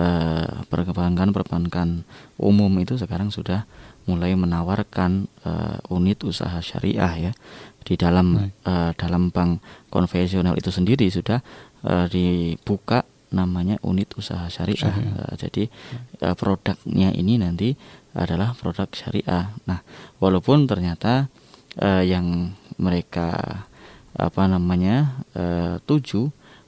uh, perbankan-perbankan umum itu sekarang sudah mulai menawarkan uh, unit usaha syariah ya. Di dalam uh, dalam bank konvensional itu sendiri sudah uh, dibuka namanya unit usaha syariah. Uh, jadi uh, produknya ini nanti adalah produk syariah. Nah, walaupun ternyata uh, yang mereka apa namanya uh, tuju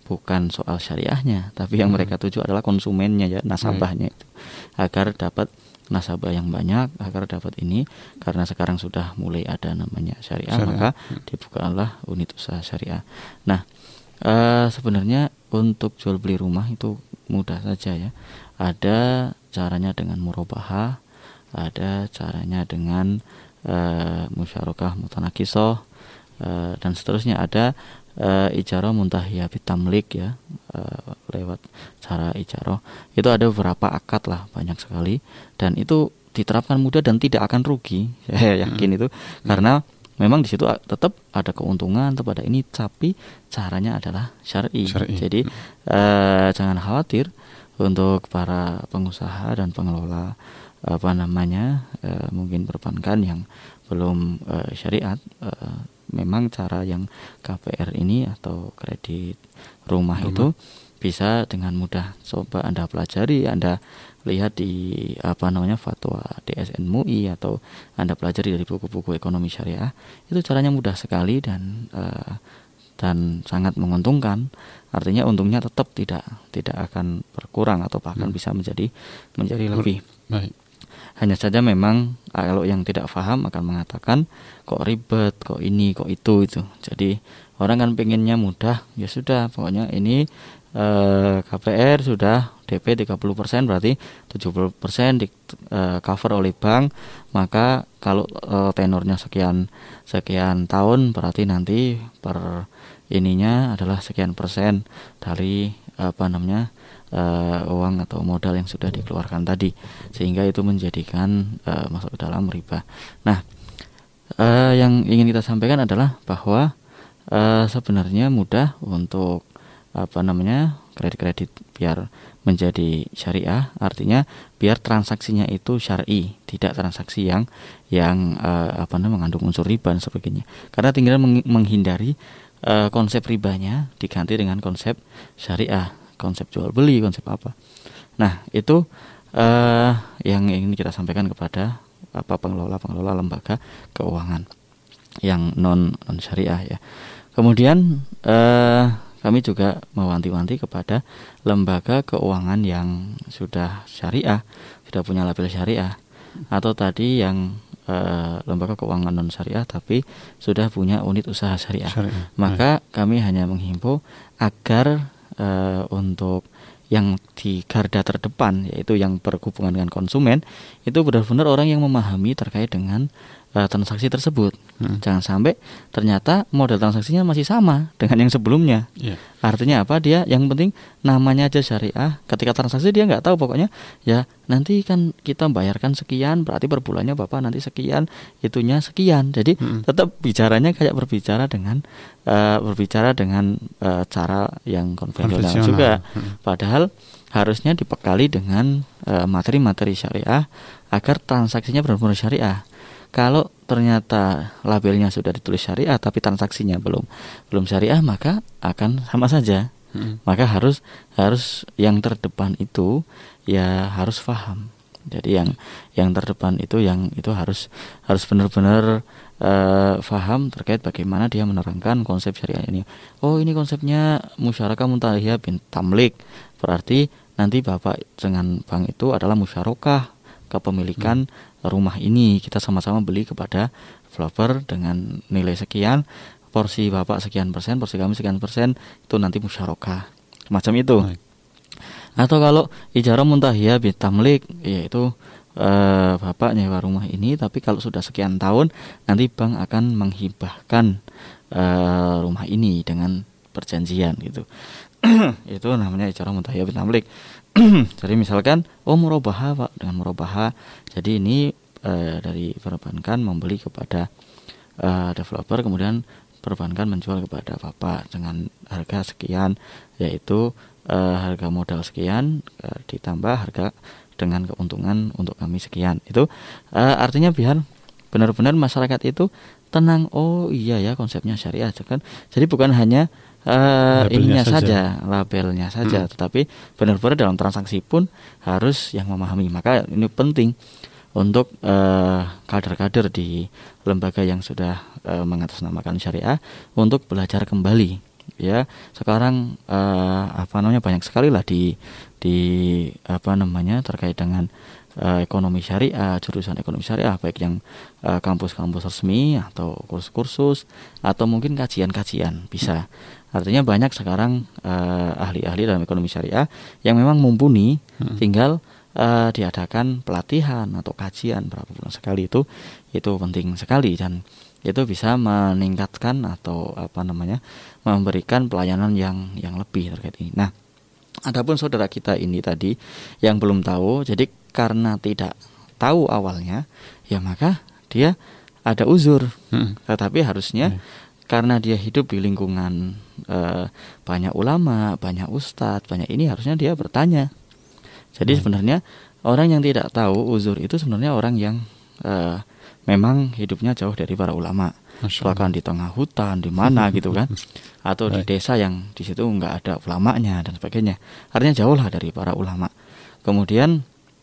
bukan soal syariahnya, tapi yang hmm. mereka tuju adalah konsumennya ya, nasabahnya hmm. itu, agar dapat nasabah yang banyak, agar dapat ini. Karena sekarang sudah mulai ada namanya syariah, syariah. Maka dibukalah unit usaha syariah. Nah, uh, sebenarnya untuk jual beli rumah itu mudah saja ya. Ada caranya dengan murabahah, ada caranya dengan uh, musyarakah mutanakisah, uh, dan seterusnya. Ada Uh, ijarah muntahiyah bitamlik ya, uh, lewat cara ijarah itu ada beberapa akad lah, banyak sekali, dan itu diterapkan mudah dan tidak akan rugi, saya yakin hmm. itu hmm. karena memang di situ tetap ada keuntungan, tetap ada ini, tapi caranya adalah syar'i. Syar'i. Jadi hmm. uh, jangan khawatir untuk para pengusaha dan pengelola apa namanya uh, mungkin perbankan yang belum uh, syariat. Uh, Memang cara yang K P R ini atau kredit rumah, rumah itu bisa dengan mudah. Coba Anda pelajari, Anda lihat di apa namanya fatwa D S N M U I, atau Anda pelajari dari buku-buku ekonomi syariah. Itu caranya mudah sekali dan uh, dan sangat menguntungkan. Artinya untungnya tetap tidak tidak akan berkurang atau bahkan hmm. bisa menjadi menjadi lebih. Baik. Hanya saja memang kalau yang tidak paham akan mengatakan kok ribet, kok ini, kok itu itu. Jadi orang kan pengennya mudah, ya sudah pokoknya ini eh, K P R sudah D P tiga puluh persen, berarti tujuh puluh persen di eh, cover oleh bank. Maka kalau eh, tenornya sekian sekian tahun, berarti nanti per ininya adalah sekian persen dari apa namanya Uh, uang atau modal yang sudah dikeluarkan tadi, sehingga itu menjadikan uh, masuk ke dalam riba. Nah, uh, yang ingin kita sampaikan adalah bahwa uh, sebenarnya mudah untuk apa namanya kredit-kredit biar menjadi syariah, artinya biar transaksinya itu syar'i, tidak transaksi yang yang uh, apa namanya mengandung unsur riba dan sebagainya. Karena tinggal meng- menghindari uh, konsep ribanya diganti dengan konsep syariah, konsep jual beli, konsep apa. Nah, itu uh, yang ingin kita sampaikan kepada apa pengelola-pengelola lembaga keuangan yang non non syariah ya. Kemudian uh, kami juga mewanti-wanti kepada lembaga keuangan yang sudah syariah, sudah punya label syariah, atau tadi yang uh, lembaga keuangan non syariah tapi sudah punya unit usaha syariah. syariah. Maka kami hanya menghimbau agar Uh, untuk yang di garda terdepan, yaitu yang berhubungan dengan konsumen, itu benar-benar orang yang memahami terkait dengan uh, transaksi tersebut. hmm. Jangan sampai ternyata model transaksinya masih sama dengan yang sebelumnya. yeah. Artinya apa? Dia yang penting namanya aja syariah, ketika transaksi dia nggak tahu, pokoknya ya nanti kan kita bayarkan sekian, berarti per bulannya Bapak nanti sekian, itunya sekian. Jadi hmm. tetap bicaranya kayak berbicara dengan uh, berbicara dengan uh, cara yang konvensional juga. hmm. Padahal harusnya dibekali dengan uh, materi-materi syariah agar transaksinya benar-benar syariah. Kalau ternyata labelnya sudah ditulis syariah tapi transaksinya belum belum syariah, maka akan sama saja. Hmm. Maka harus harus yang terdepan itu ya harus paham. Jadi yang yang terdepan itu yang itu harus harus benar-benar uh, paham terkait bagaimana dia menerangkan konsep syariah ini. Oh, ini konsepnya musyarakah muntahiyah bin tamlik. Berarti nanti Bapak dengan bank itu adalah musyarakah kepemilikan hmm. rumah ini, kita sama-sama beli kepada developer dengan nilai sekian, porsi Bapak sekian persen, porsi kami sekian persen, itu nanti musyarakah, semacam itu. Baik. Atau kalau ijarah muntahiyah bin tamlik, yaitu eh, Bapak nyewa rumah ini, tapi kalau sudah sekian tahun nanti bank akan menghibahkan eh, rumah ini dengan perjanjian gitu. Itu namanya ijarah muntahiyah bin tamlik. Jadi misalkan oh murabahah Pak, dengan murabahah, jadi ini e, dari perbankan membeli kepada e, developer, kemudian perbankan menjual kepada Bapak dengan harga sekian, yaitu e, harga modal sekian e, ditambah harga dengan keuntungan untuk kami sekian. Itu e, artinya biar benar-benar masyarakat itu tenang, oh iya ya konsepnya syariah kan. Jadi bukan hanya Uh, ininya saja, saja labelnya saja, hmm. tetapi benar-benar dalam transaksi pun harus yang memahami. Maka ini penting untuk uh, kader-kader di lembaga yang sudah uh, mengatasnamakan syariah untuk belajar kembali ya sekarang uh, apa namanya banyak sekali lah di di apa namanya terkait dengan uh, ekonomi syariah, jurusan ekonomi syariah, baik yang uh, kampus-kampus resmi atau kursus-kursus atau mungkin kajian-kajian bisa. Artinya banyak sekarang uh, ahli-ahli dalam ekonomi syariah yang memang mumpuni, hmm. tinggal uh, diadakan pelatihan atau kajian berapa bulan sekali, itu itu penting sekali dan itu bisa meningkatkan atau apa namanya memberikan pelayanan yang yang lebih terkait ini. Nah, adapun saudara kita ini tadi yang belum tahu, jadi karena tidak tahu awalnya, ya maka dia ada uzur. Hmm. Tetapi harusnya hmm. karena dia hidup di lingkungan eh, banyak ulama, banyak ustadz, banyak ini, harusnya dia bertanya. Jadi hmm. sebenarnya orang yang tidak tahu uzur itu sebenarnya orang yang eh, memang hidupnya jauh dari para ulama, bahkan di tengah hutan, di mana gitu kan, atau di desa yang di situ nggak ada ulamanya dan sebagainya. Artinya jauh lah dari para ulama. Kemudian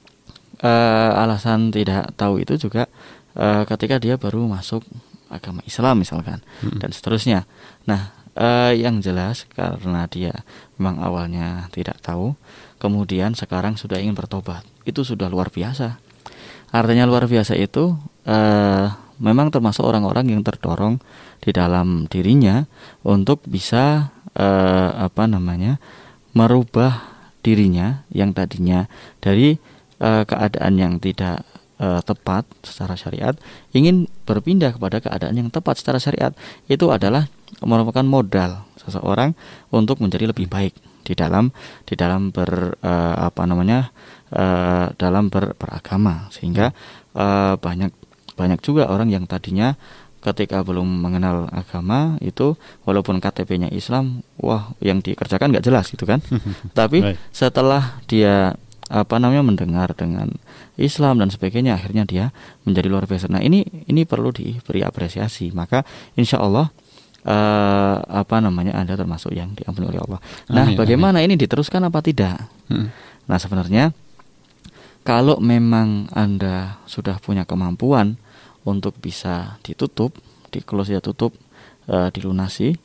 uh, alasan tidak tahu itu juga uh, ketika dia baru masuk agama Islam misalkan, hmm. dan seterusnya. Nah, uh, yang jelas karena dia memang awalnya tidak tahu, kemudian sekarang sudah ingin bertobat, itu sudah luar biasa. Artinya luar biasa itu uh, memang termasuk orang-orang yang terdorong di dalam dirinya untuk bisa uh, apa namanya merubah dirinya yang tadinya dari uh, keadaan yang tidak uh, tepat secara syariat, ingin berpindah kepada keadaan yang tepat secara syariat. Itu adalah merupakan modal seseorang untuk menjadi lebih baik di dalam di dalam ber uh, apa namanya uh, dalam ber, beragama, sehingga uh, banyak banyak juga orang yang tadinya ketika belum mengenal agama itu walaupun K T P-nya Islam, wah yang dikerjakan nggak jelas gitu kan. Tapi right. setelah dia apa namanya mendengar dengan Islam dan sebagainya, akhirnya dia menjadi luar biasa. Nah ini ini perlu diberi apresiasi. Maka insya Allah Uh, apa namanya Anda termasuk yang diampuni oleh Allah. Nah, amin, bagaimana amin. Ini diteruskan apa tidak? Hmm. Nah, sebenarnya kalau memang Anda sudah punya kemampuan untuk bisa ditutup, di close ya tutup, uh, dilunasi,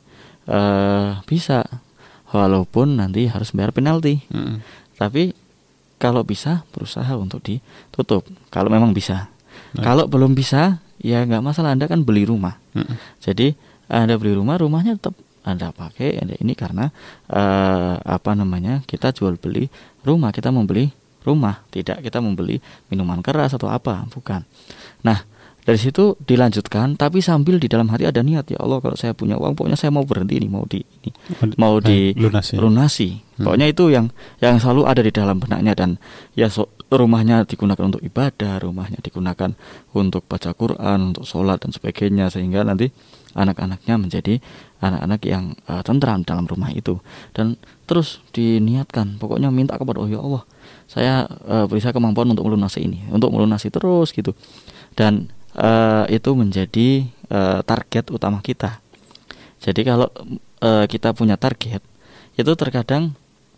uh, bisa, walaupun nanti harus bayar penalti. Hmm. Tapi kalau bisa berusaha untuk ditutup. Kalau memang bisa. Nah. Kalau belum bisa, ya nggak masalah. Anda kan beli rumah. Hmm. Jadi Anda beli rumah, rumahnya tetap Anda pakai. Anda ini karena uh, apa namanya kita jual beli rumah, kita membeli rumah, tidak kita membeli minuman keras atau apa, bukan. Nah dari situ dilanjutkan, tapi sambil di dalam hati ada niat, ya Allah kalau saya punya uang, pokoknya saya mau berhenti ini, mau di ini, mau di lunasi. lunasi. Hmm. Pokoknya itu yang yang selalu ada di dalam benaknya. Dan ya so, rumahnya digunakan untuk ibadah, rumahnya digunakan untuk baca Quran, untuk sholat dan sebagainya, sehingga nanti anak-anaknya menjadi anak-anak yang uh, tentram dalam rumah itu. Dan terus diniatkan, pokoknya minta kepada oh ya Allah, saya uh, beri saya kemampuan untuk melunasi ini, untuk melunasi terus gitu. Dan uh, itu menjadi uh, target utama kita. Jadi kalau uh, kita punya target, itu terkadang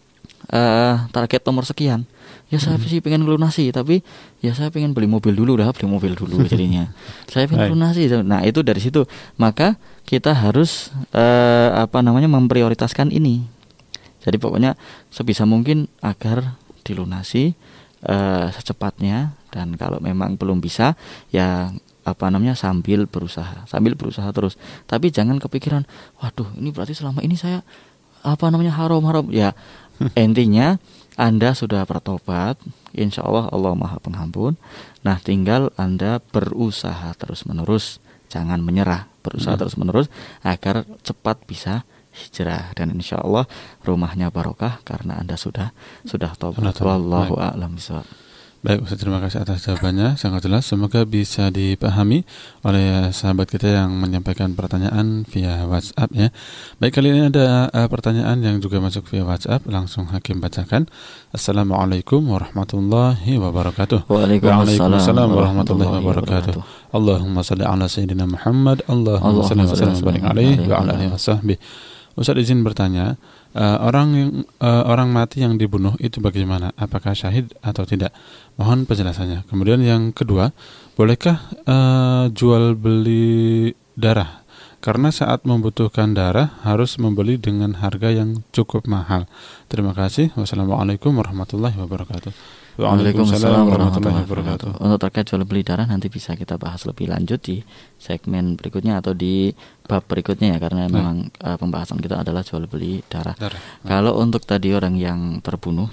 uh, target nomor sekian, ya saya sih pengen lunasi, tapi ya saya pengen beli mobil dulu dah, beli mobil dulu jadinya. Saya pengen lunasi. Nah, itu dari situ. Maka kita harus eh, apa namanya memprioritaskan ini. Jadi pokoknya sebisa mungkin agar dilunasi eh, secepatnya, dan kalau memang belum bisa ya apa namanya sambil berusaha, sambil berusaha terus. Tapi jangan kepikiran, waduh, ini berarti selama ini saya apa namanya haram-haram. Ya, intinya Anda sudah bertobat, insya Allah Allah Maha Pengampun. Nah, tinggal Anda berusaha terus-menerus, jangan menyerah, berusaha hmm. terus-menerus agar cepat bisa hijrah, dan insya Allah rumahnya barokah karena Anda sudah sudah tobat. Wallahu a'lam bishawab. Baik Ustaz, terima kasih atas jawabannya, sangat jelas. Semoga bisa dipahami oleh sahabat kita yang menyampaikan pertanyaan via WhatsApp ya. Baik, kali ini ada uh, pertanyaan yang juga masuk via WhatsApp, langsung Hakim bacakan. Assalamualaikum warahmatullahi wabarakatuh. Waalaikumsalam warahmatullahi wabarakatuh. Allahumma salli ala sayyidina Muhammad, Allahumma salli wa sallim barik alaihi wa ala alihi wasahbihi. Ustaz izin bertanya, uh, orang yang uh, orang mati yang dibunuh itu bagaimana? Apakah syahid atau tidak? Mohon penjelasannya. Kemudian yang kedua, bolehkah uh, jual beli darah karena saat membutuhkan darah harus membeli dengan harga yang cukup mahal. Terima kasih. Wassalamualaikum warahmatullahi wabarakatuh. Waalaikumsalam warahmatullahi wabarakatuh. Untuk terkait jual beli darah nanti bisa kita bahas lebih lanjut di segmen berikutnya atau di bab berikutnya ya, karena nah. memang uh, pembahasan kita adalah jual beli darah. darah. Nah. Kalau untuk tadi orang yang terbunuh,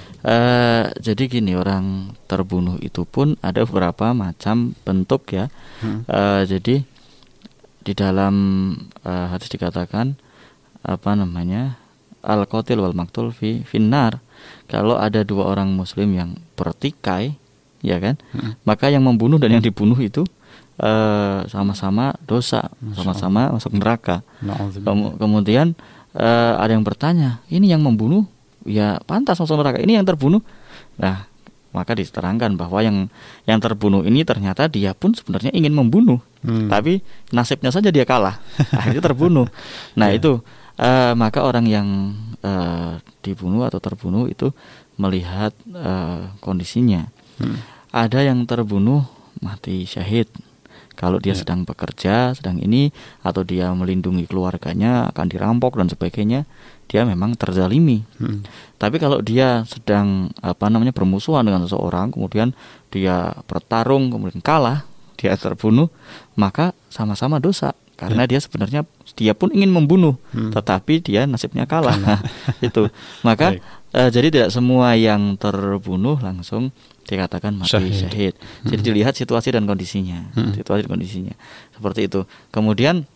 uh, jadi gini, orang terbunuh itu pun ada beberapa macam bentuk ya. Hmm. Uh, jadi di dalam uh, hadis dikatakan apa namanya, al-qatil wal maqtul fi finnar. Kalau ada dua orang muslim yang bertikai, ya kan, hmm. maka yang membunuh dan yang dibunuh itu uh, sama-sama dosa, sama-sama masuk neraka. Kem- kemudian uh, ada yang bertanya, ini yang membunuh ya pantas masuk neraka, ini yang terbunuh. Nah, maka diterangkan bahwa yang yang terbunuh ini ternyata dia pun sebenarnya ingin membunuh, hmm. tapi nasibnya saja dia kalah, akhirnya terbunuh. Nah yeah. itu uh, maka orang yang uh, dibunuh atau terbunuh itu melihat uh, kondisinya. Hmm. Ada yang terbunuh mati syahid. Kalau dia yeah. sedang bekerja, sedang ini, atau dia melindungi keluarganya akan dirampok dan sebagainya, dia memang terzalimi. Hmm. Tapi kalau dia sedang apa namanya bermusuhan dengan seseorang, kemudian dia bertarung, kemudian kalah, dia terbunuh, maka sama-sama dosa. Karena yeah. dia sebenarnya dia pun ingin membunuh, hmm. tetapi dia nasibnya kalah. Nah, itu. Maka uh, jadi tidak semua yang terbunuh langsung dikatakan mati syahid. syahid. Jadi hmm. dilihat situasi dan kondisinya, hmm. situasi dan kondisinya. Seperti itu. Kemudian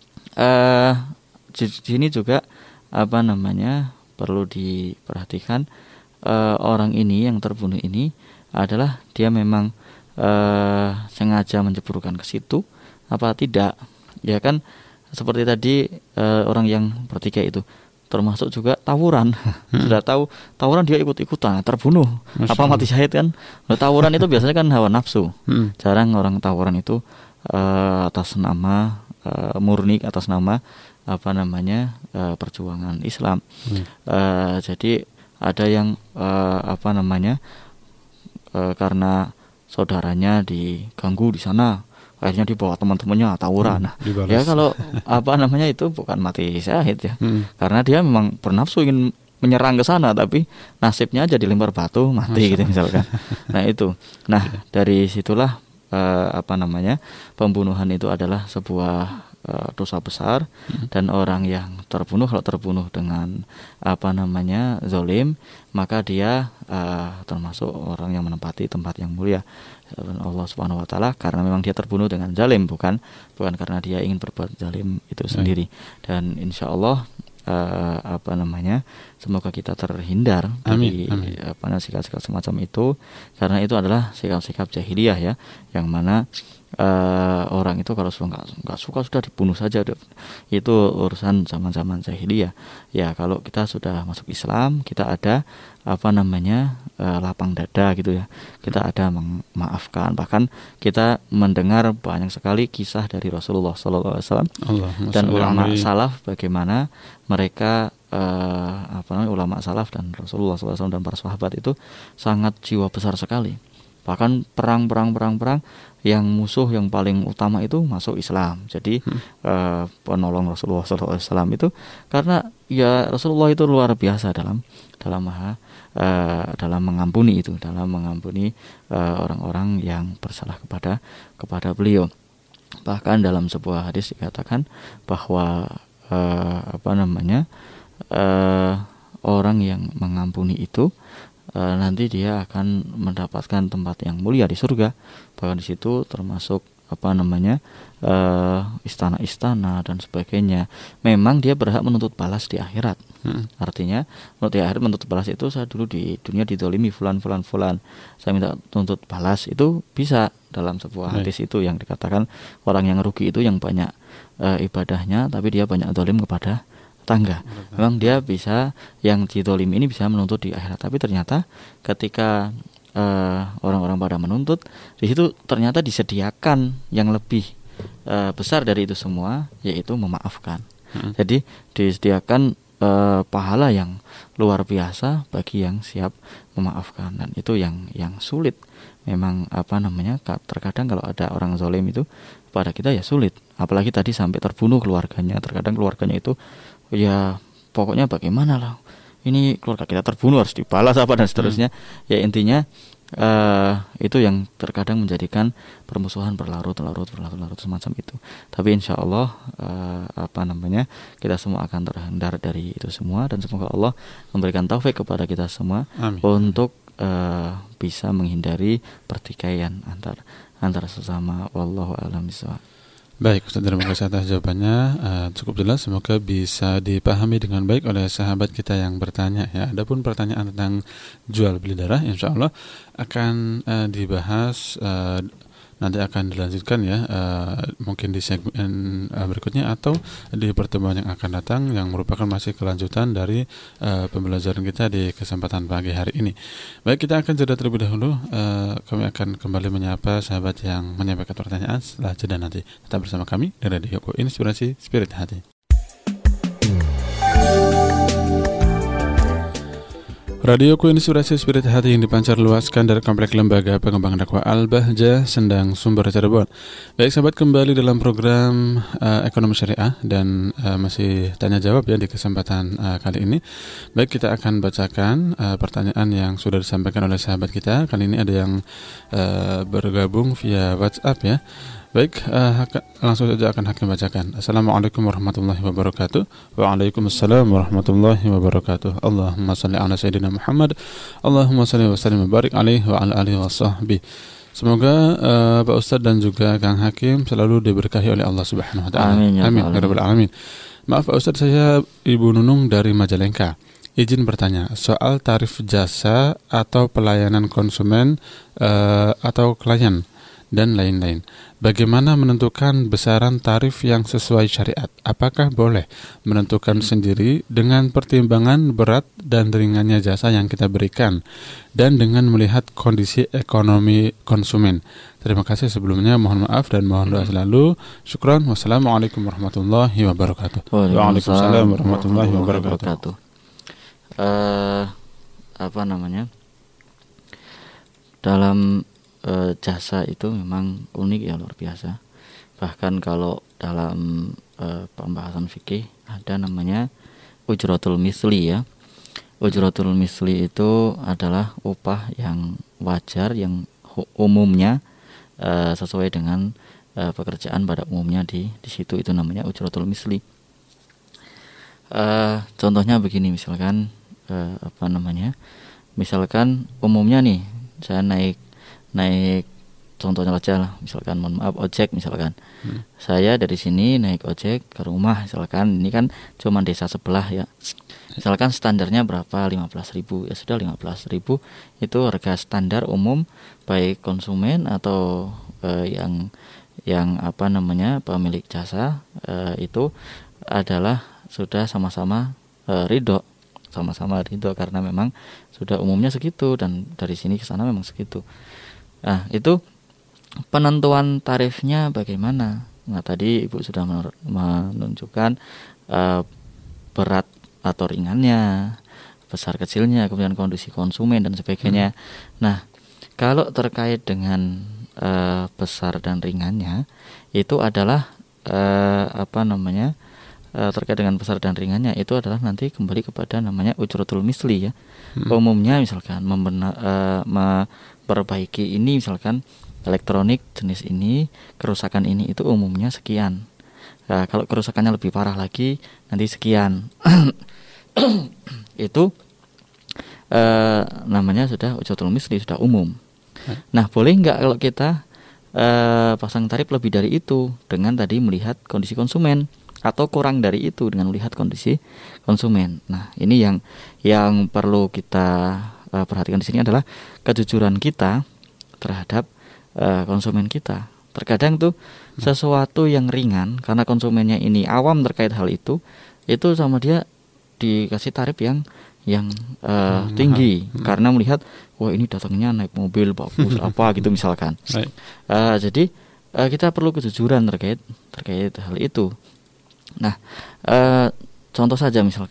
uh, di sini juga apa namanya perlu diperhatikan, uh, orang ini yang terbunuh ini adalah dia memang uh, sengaja menjeburkan ke situ apa tidak. Ya kan, seperti tadi e, orang yang bertikai itu termasuk juga tawuran. hmm. Sudah tahu tawuran dia ikut-ikutan, terbunuh. Masya apa mati syahid kan? Nah, tawuran itu biasanya kan hawa nafsu. hmm. Jarang orang tawuran itu e, atas nama e, murni, atas nama apa namanya e, perjuangan Islam. hmm. e, Jadi ada yang e, apa namanya e, karena saudaranya diganggu di sana, akhirnya dibawa teman-temannya tawuran. Nah, hmm, ya kalau apa namanya itu bukan mati syahid ya, hmm. karena dia memang bernafsu ingin menyerang ke sana, tapi nasibnya aja dilempar batu mati. Masya gitu misalkan. Nah itu. Nah dari situlah uh, apa namanya pembunuhan itu adalah sebuah uh, dosa besar, hmm. dan orang yang terbunuh kalau terbunuh dengan apa namanya zalim, maka dia uh, termasuk orang yang menempati tempat yang mulia Allah Subhanahu wa taala, karena memang dia terbunuh dengan zalim, bukan bukan karena dia ingin berbuat zalim itu sendiri. Dan insya Allah uh, apa namanya semoga kita terhindar dari apa namanya sikap-sikap semacam itu, karena itu adalah sikap-sikap jahiliyah ya, yang mana uh, orang itu kalau sudah nggak suka sudah dibunuh saja, itu urusan zaman-zaman jahiliyah. Ya kalau kita sudah masuk Islam, kita ada apa namanya uh, lapang dada gitu ya, kita ada memaafkan. Bahkan kita mendengar banyak sekali kisah dari Rasulullah Sallallahu Alaihi Wasallam dan ulama salaf bagaimana mereka uh, apa namanya ulama salaf dan Rasulullah Sallallahu Alaihi Wasallam dan para sahabat itu sangat jiwa besar sekali. Bahkan perang-perang perang-perang yang musuh yang paling utama itu masuk Islam. Jadi hmm. uh, penolong Rasulullah Sallallahu Alaihi Wasallam itu karena ya Rasulullah itu luar biasa dalam dalam maha Uh, dalam mengampuni itu, dalam mengampuni uh, orang-orang yang bersalah kepada kepada beliau. Bahkan dalam sebuah hadis dikatakan bahwa uh, apa namanya uh, orang yang mengampuni itu uh, nanti dia akan mendapatkan tempat yang mulia di surga. Bahkan di situ termasuk apa namanya uh, istana-istana dan sebagainya. Memang dia berhak menuntut balas di akhirat. Hmm. Artinya menurut di akhirat menuntut balas itu, saya dulu di dunia didolimi fulan fulan fulan, saya minta tuntut balas, itu bisa dalam sebuah hadis. Right. Itu yang dikatakan orang yang rugi itu yang banyak uh, ibadahnya tapi dia banyak dolim kepada tangga. Betul. Memang dia bisa, yang didolimi ini bisa menuntut di akhirat, tapi ternyata ketika Uh, orang-orang pada menuntut, di situ ternyata disediakan yang lebih uh, besar dari itu semua, yaitu memaafkan. Hmm. Jadi disediakan uh, pahala yang luar biasa bagi yang siap memaafkan. Dan itu yang yang sulit. Memang apa namanya, terkadang kalau ada orang zalim itu pada kita ya sulit. Apalagi tadi sampai terbunuh keluarganya. Terkadang keluarganya itu ya pokoknya bagaimana lah, ini keluarga kita terbunuh harus dibalas apa dan seterusnya. hmm. Ya intinya uh, itu yang terkadang menjadikan permusuhan berlarut-larut berlarut-larut semacam itu. Tapi insya Allah uh, apa namanya kita semua akan terhindar dari itu semua, dan semoga Allah memberikan taufik kepada kita semua. Amin. Untuk uh, bisa menghindari pertikaian antar antar sesama. Wallahu a'lam bishawab. Baik, Ustaz, terima kasih atas jawabannya, uh, cukup jelas. Semoga bisa dipahami dengan baik oleh sahabat kita yang bertanya ya. Adapun pertanyaan tentang jual beli darah, insya Allah akan uh, dibahas, uh, nanti akan dilanjutkan ya, uh, mungkin di segmen uh, berikutnya atau di pertemuan yang akan datang, yang merupakan masih kelanjutan dari uh, pembelajaran kita di kesempatan pagi hari ini. Baik, kita akan jeda terlebih dahulu. Uh, kami akan kembali menyapa sahabat yang menyampaikan pertanyaan setelah jeda nanti. Tetap bersama kami di Radio Inspirasi Spirit Hati. Radio Inspirasi Spirit Hati yang dipancar luaskan dari Komplek Lembaga Pengembangan Dakwah Al-Bahjah, Sendang, Sumber, Cirebon. Baik sahabat, kembali dalam program uh, Ekonomi Syariah dan uh, masih tanya jawab ya di kesempatan uh, kali ini. Baik, kita akan bacakan uh, pertanyaan yang sudah disampaikan oleh sahabat kita. Kali ini ada yang uh, bergabung via WhatsApp ya. Baik, uh, langsung saja akan Hakim bacakan. Assalamualaikum warahmatullahi wabarakatuh. Waalaikumsalam warahmatullahi wabarakatuh. Allahumma salli ala sayyidina Muhammad. Allahumma salli wa sallim wa barik alaihi wa ala alihi wa sahbihi. Semoga uh, Pak Ustadz dan juga Kang Hakim selalu diberkahi oleh Allah Subhanahu wa taala. Amin ya rabbal alamin. Maaf Pak Ustadz, saya Ibu Nunung dari Majalengka. Izin bertanya soal tarif jasa atau pelayanan konsumen uh, atau klien dan lain-lain. Bagaimana menentukan besaran tarif yang sesuai syariat? Apakah boleh menentukan sendiri dengan pertimbangan berat dan ringannya jasa yang kita berikan dan dengan melihat kondisi ekonomi konsumen? Terima kasih sebelumnya, mohon maaf dan mohon doa selalu. Syukran. Wassalamualaikum warahmatullahi wabarakatuh. Waalaikumsalam warahmatullahi wabarakatuh. Uh, apa namanya? Dalam E, jasa itu memang unik ya, luar biasa. Bahkan kalau dalam e, pembahasan fikih ada namanya ujratul misli ya. Ujratul misli itu adalah upah yang wajar yang umumnya e, sesuai dengan e, pekerjaan pada umumnya di di situ, itu namanya ujratul misli. E, contohnya begini, misalkan e, apa namanya? Misalkan umumnya nih saya naik naik contohnya aja lah, misalkan mohon maaf ojek misalkan. hmm. Saya dari sini naik ojek ke rumah misalkan, ini kan cuma desa sebelah ya, misalkan standarnya berapa, lima belas ribu, ya sudah lima belas ribu itu harga standar umum baik konsumen atau eh, yang yang apa namanya pemilik jasa eh, itu adalah sudah sama-sama eh, ridho sama-sama ridho karena memang sudah umumnya segitu dan dari sini ke sana memang segitu. Nah, itu penentuan tarifnya bagaimana? Nah, tadi Ibu sudah menunjukkan uh, berat atau ringannya, besar kecilnya, kemudian kondisi konsumen dan sebagainya. Hmm. Nah, kalau terkait dengan uh, besar dan ringannya, itu adalah uh, apa namanya? Uh, terkait dengan besar dan ringannya itu adalah nanti kembali kepada namanya ujratul misli ya. Hmm. Umumnya misalkan membenar, uh, memperbaiki ini misalkan elektronik jenis ini, kerusakan ini itu umumnya sekian. Nah, kalau kerusakannya lebih parah lagi nanti sekian. Itu uh, namanya sudah ujratul misli, sudah umum. Hmm. Nah, boleh nggak kalau kita uh, pasang tarif lebih dari itu dengan tadi melihat kondisi konsumen, atau kurang dari itu dengan melihat kondisi konsumen. Nah, ini yang yang perlu kita uh, perhatikan di sini adalah kejujuran kita terhadap uh, konsumen kita. Terkadang tuh sesuatu yang ringan karena konsumennya ini awam terkait hal itu, itu sama dia dikasih tarif yang yang uh, hmm, tinggi hmm. karena melihat wah ini datangnya naik mobil bagus apa gitu misalkan. Uh, jadi uh, kita perlu kejujuran terkait terkait hal itu. Nah, e, contoh saja misalkan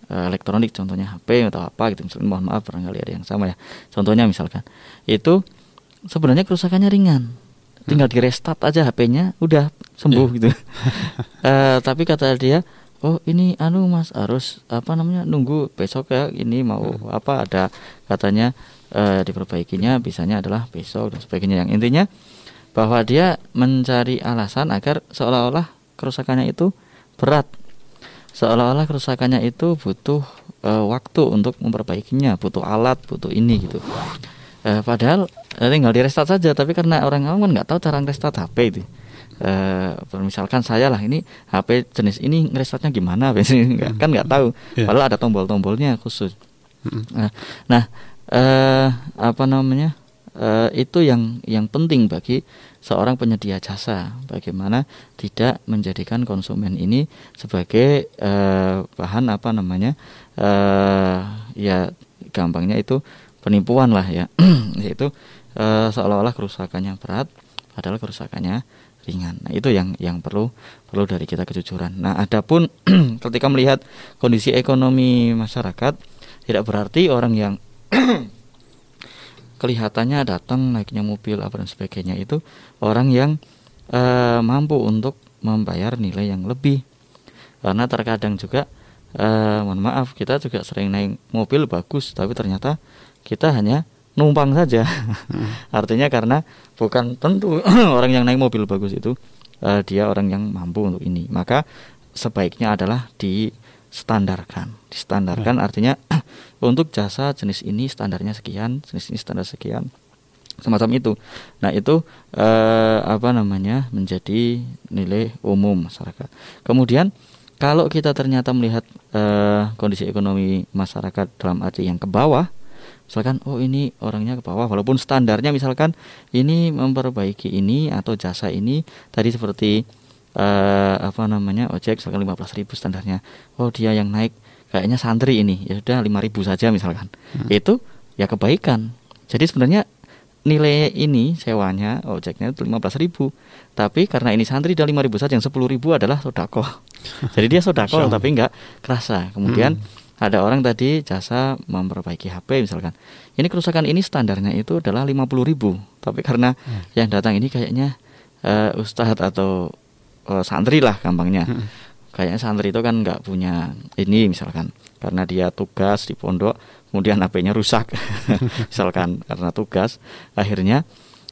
uh, elektronik, contohnya H P atau apa gitu, misalkan, mohon maaf barangkali ada yang sama ya. Contohnya misalkan itu sebenarnya kerusakannya ringan, tinggal di restart aja H P-nya udah sembuh yeah. gitu. uh, tapi kata dia, oh ini anu mas harus apa namanya nunggu besok ya, ini mau hmm. apa ada katanya uh, diperbaikinya bisanya adalah besok dan sebagainya. Yang intinya bahwa dia mencari alasan agar seolah-olah kerusakannya itu berat, seolah-olah kerusakannya itu butuh uh, waktu untuk memperbaikinya, butuh alat, butuh ini gitu. Uh, padahal uh, tinggal di restart saja. Tapi karena orang awam kan nggak tahu cara restart H P itu. Uh, misalkan saya lah ini H P jenis ini restartnya gimana, nggak, kan nggak tahu. Yeah. Padahal ada tombol-tombolnya khusus. Mm-hmm. Uh, nah, uh, apa namanya? Uh, itu yang yang penting bagi seorang penyedia jasa, bagaimana tidak menjadikan konsumen ini sebagai uh, bahan apa namanya uh, ya gampangnya itu penipuan lah ya, yaitu uh, seolah-olah kerusakannya berat padahal kerusakannya ringan. Nah itu yang yang perlu perlu dari kita kejujuran. Nah adapun ketika melihat kondisi ekonomi masyarakat, tidak berarti orang yang kelihatannya datang naiknya mobil apa dan sebagainya itu orang yang e, mampu untuk membayar nilai yang lebih. Karena terkadang juga e, mohon maaf kita juga sering naik mobil bagus tapi ternyata kita hanya numpang saja. hmm. Artinya karena bukan tentu orang yang naik mobil bagus itu e, dia orang yang mampu untuk ini. Maka sebaiknya adalah di standarkan, distandarkan hmm. artinya untuk jasa jenis ini standarnya sekian, jenis ini standar sekian, semacam itu. Nah itu eh, apa namanya menjadi nilai umum masyarakat. Kemudian kalau kita ternyata melihat eh, kondisi ekonomi masyarakat dalam arti yang ke bawah, misalkan oh ini orangnya ke bawah, walaupun standarnya misalkan ini memperbaiki ini atau jasa ini tadi seperti Uh, apa namanya ojek misalkan lima belas ribu standarnya, oh dia yang naik kayaknya santri ini ya sudah lima ribu saja misalkan. hmm. Itu ya kebaikan. Jadi sebenarnya nilai ini sewanya ojeknya itu lima belas ribu, tapi karena ini santri udah lima ribu saja, yang sepuluh ribu adalah sodakoh. Jadi dia sodakoh tapi enggak kerasa. Kemudian hmm. ada orang tadi jasa memperbaiki H P misalkan, ini kerusakan ini standarnya itu adalah lima puluh ribu, tapi karena hmm. yang datang ini kayaknya uh, ustadz atau Uh, santri lah gampangnya. hmm. Kayaknya santri itu kan nggak punya ini misalkan karena dia tugas di pondok, kemudian H P-nya rusak misalkan karena tugas, akhirnya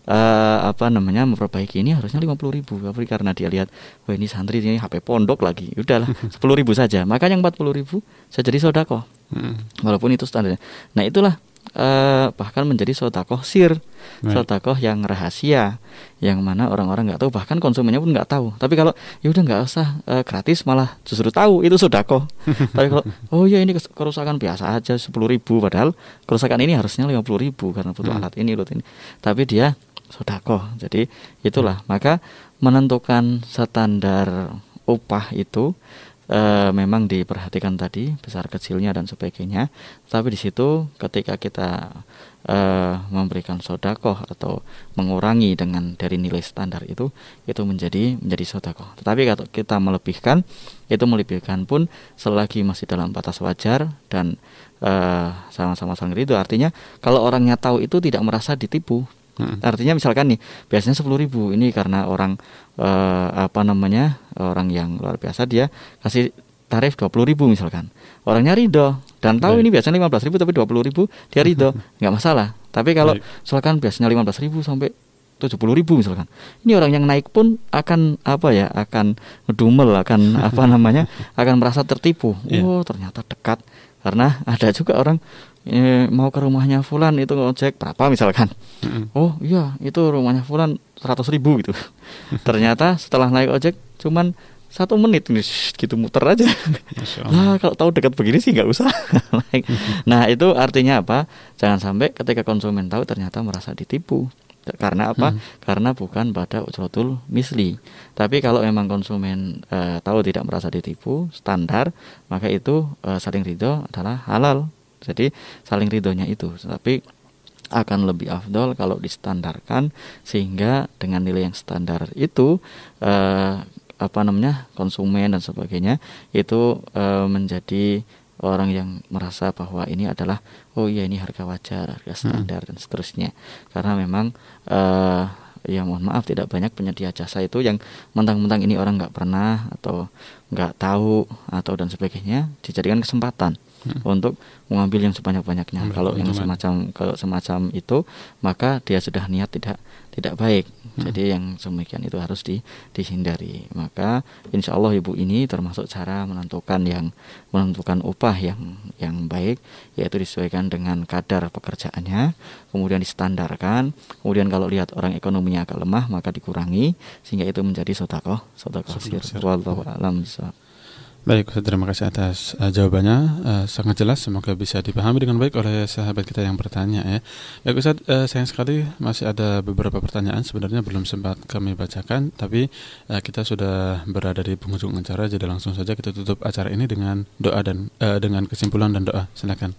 uh, apa namanya memperbaiki ini harusnya lima puluh ribu, tapi karena dia lihat wah ini santri ini H P pondok lagi, udahlah sepuluh ribu saja, makanya empat puluh ribu saya jadi sodakoh. hmm. Walaupun itu standarnya. Nah itulah Uh, bahkan menjadi sodakoh sir, right. sodakoh yang rahasia, yang mana orang-orang nggak tahu, bahkan konsumennya pun nggak tahu. Tapi kalau ya udah nggak usah uh, gratis, malah justru tahu itu sodakoh. Tapi kalau oh ya ini kerusakan biasa aja sepuluh ribu, padahal kerusakan ini harusnya lima puluh ribu karena butuh hmm. alat ini loh ini. Tapi dia sodakoh. Jadi itulah hmm. maka menentukan standar upah itu E, memang diperhatikan tadi besar kecilnya dan sebagainya. Tapi di situ ketika kita e, memberikan sodakoh atau mengurangi dengan dari nilai standar itu, itu menjadi menjadi sodakoh. Tetapi kalau kita melebihkan, itu melebihkan pun selagi masih dalam batas wajar dan e, sama-sama saling ridho. Artinya kalau orangnya tahu itu tidak merasa ditipu. Hmm. Artinya misalkan nih biasanya sepuluh ribu, ini karena orang eh, apa namanya orang yang luar biasa dia kasih tarif dua puluh ribu misalkan, orangnya ridho dan tahu Baik. Ini biasanya lima belas ribu tapi dua puluh ribu dia ridho, nggak masalah. Tapi kalau Baik. Misalkan biasanya lima belas ribu sampai tujuh puluh ribu misalkan, ini orang yang naik pun akan apa ya akan ngedumel, akan apa namanya akan merasa tertipu. yeah. Oh ternyata dekat, karena ada juga orang E, mau ke rumahnya Fulan itu ngojek berapa misalkan, mm-hmm. oh iya itu rumahnya Fulan seratus ribu gitu. Ternyata setelah naik ojek cuman satu menit gitu muter aja. Nah kalau tahu dekat begini sih nggak usah naik. Nah itu artinya apa? Jangan sampai ketika konsumen tahu ternyata merasa ditipu. Karena apa? Hmm. Karena bukan pada ujratul misli. Tapi kalau memang konsumen e, tahu tidak merasa ditipu standar, maka itu e, saling ridho adalah halal. Jadi saling ridhonya itu, tapi akan lebih afdol kalau distandarkan sehingga dengan nilai yang standar itu eh, apa namanya konsumen dan sebagainya itu eh, menjadi orang yang merasa bahwa ini adalah oh iya ini harga wajar, harga standar hmm. dan seterusnya. Karena memang uh, ya mohon maaf tidak banyak penyedia jasa itu yang mentang-mentang ini orang nggak pernah atau nggak tahu atau dan sebagainya dijadikan kesempatan hmm. untuk mengambil yang sebanyak-banyaknya. Kalau yang semacam kalau semacam itu maka dia sudah niat tidak tidak baik. Hmm. Jadi yang demikian itu harus di, dihindari. Maka insya Allah ibu ini termasuk cara menentukan yang menentukan upah yang yang baik, yaitu disesuaikan dengan kadar pekerjaannya, kemudian distandarkan. Kemudian kalau lihat orang ekonominya agak lemah maka dikurangi sehingga itu menjadi sedekah sedekah sir. Wallahu a'lam bishawab. Baik, Ustaz, terima kasih atas uh, jawabannya, uh, sangat jelas, semoga bisa dipahami dengan baik oleh sahabat kita yang bertanya ya. Baik Ustaz, uh, sayang sekali masih ada beberapa pertanyaan sebenarnya belum sempat kami bacakan, tapi uh, kita sudah berada di penghujung acara, jadi langsung saja kita tutup acara ini dengan doa dan uh, dengan kesimpulan dan doa. Silakan.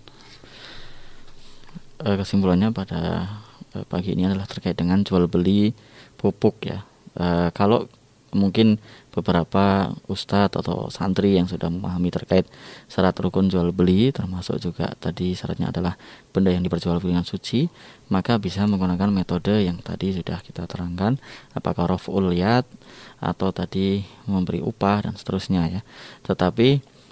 Uh, kesimpulannya pada uh, pagi ini adalah terkait dengan jual beli pupuk ya. Uh, kalau mungkin beberapa ustadz atau santri yang sudah memahami terkait syarat rukun jual beli, termasuk juga tadi syaratnya adalah benda yang diperjualbelikan suci, maka bisa menggunakan metode yang tadi sudah kita terangkan, apakah raf'ul yad atau tadi memberi upah dan seterusnya ya. Tetapi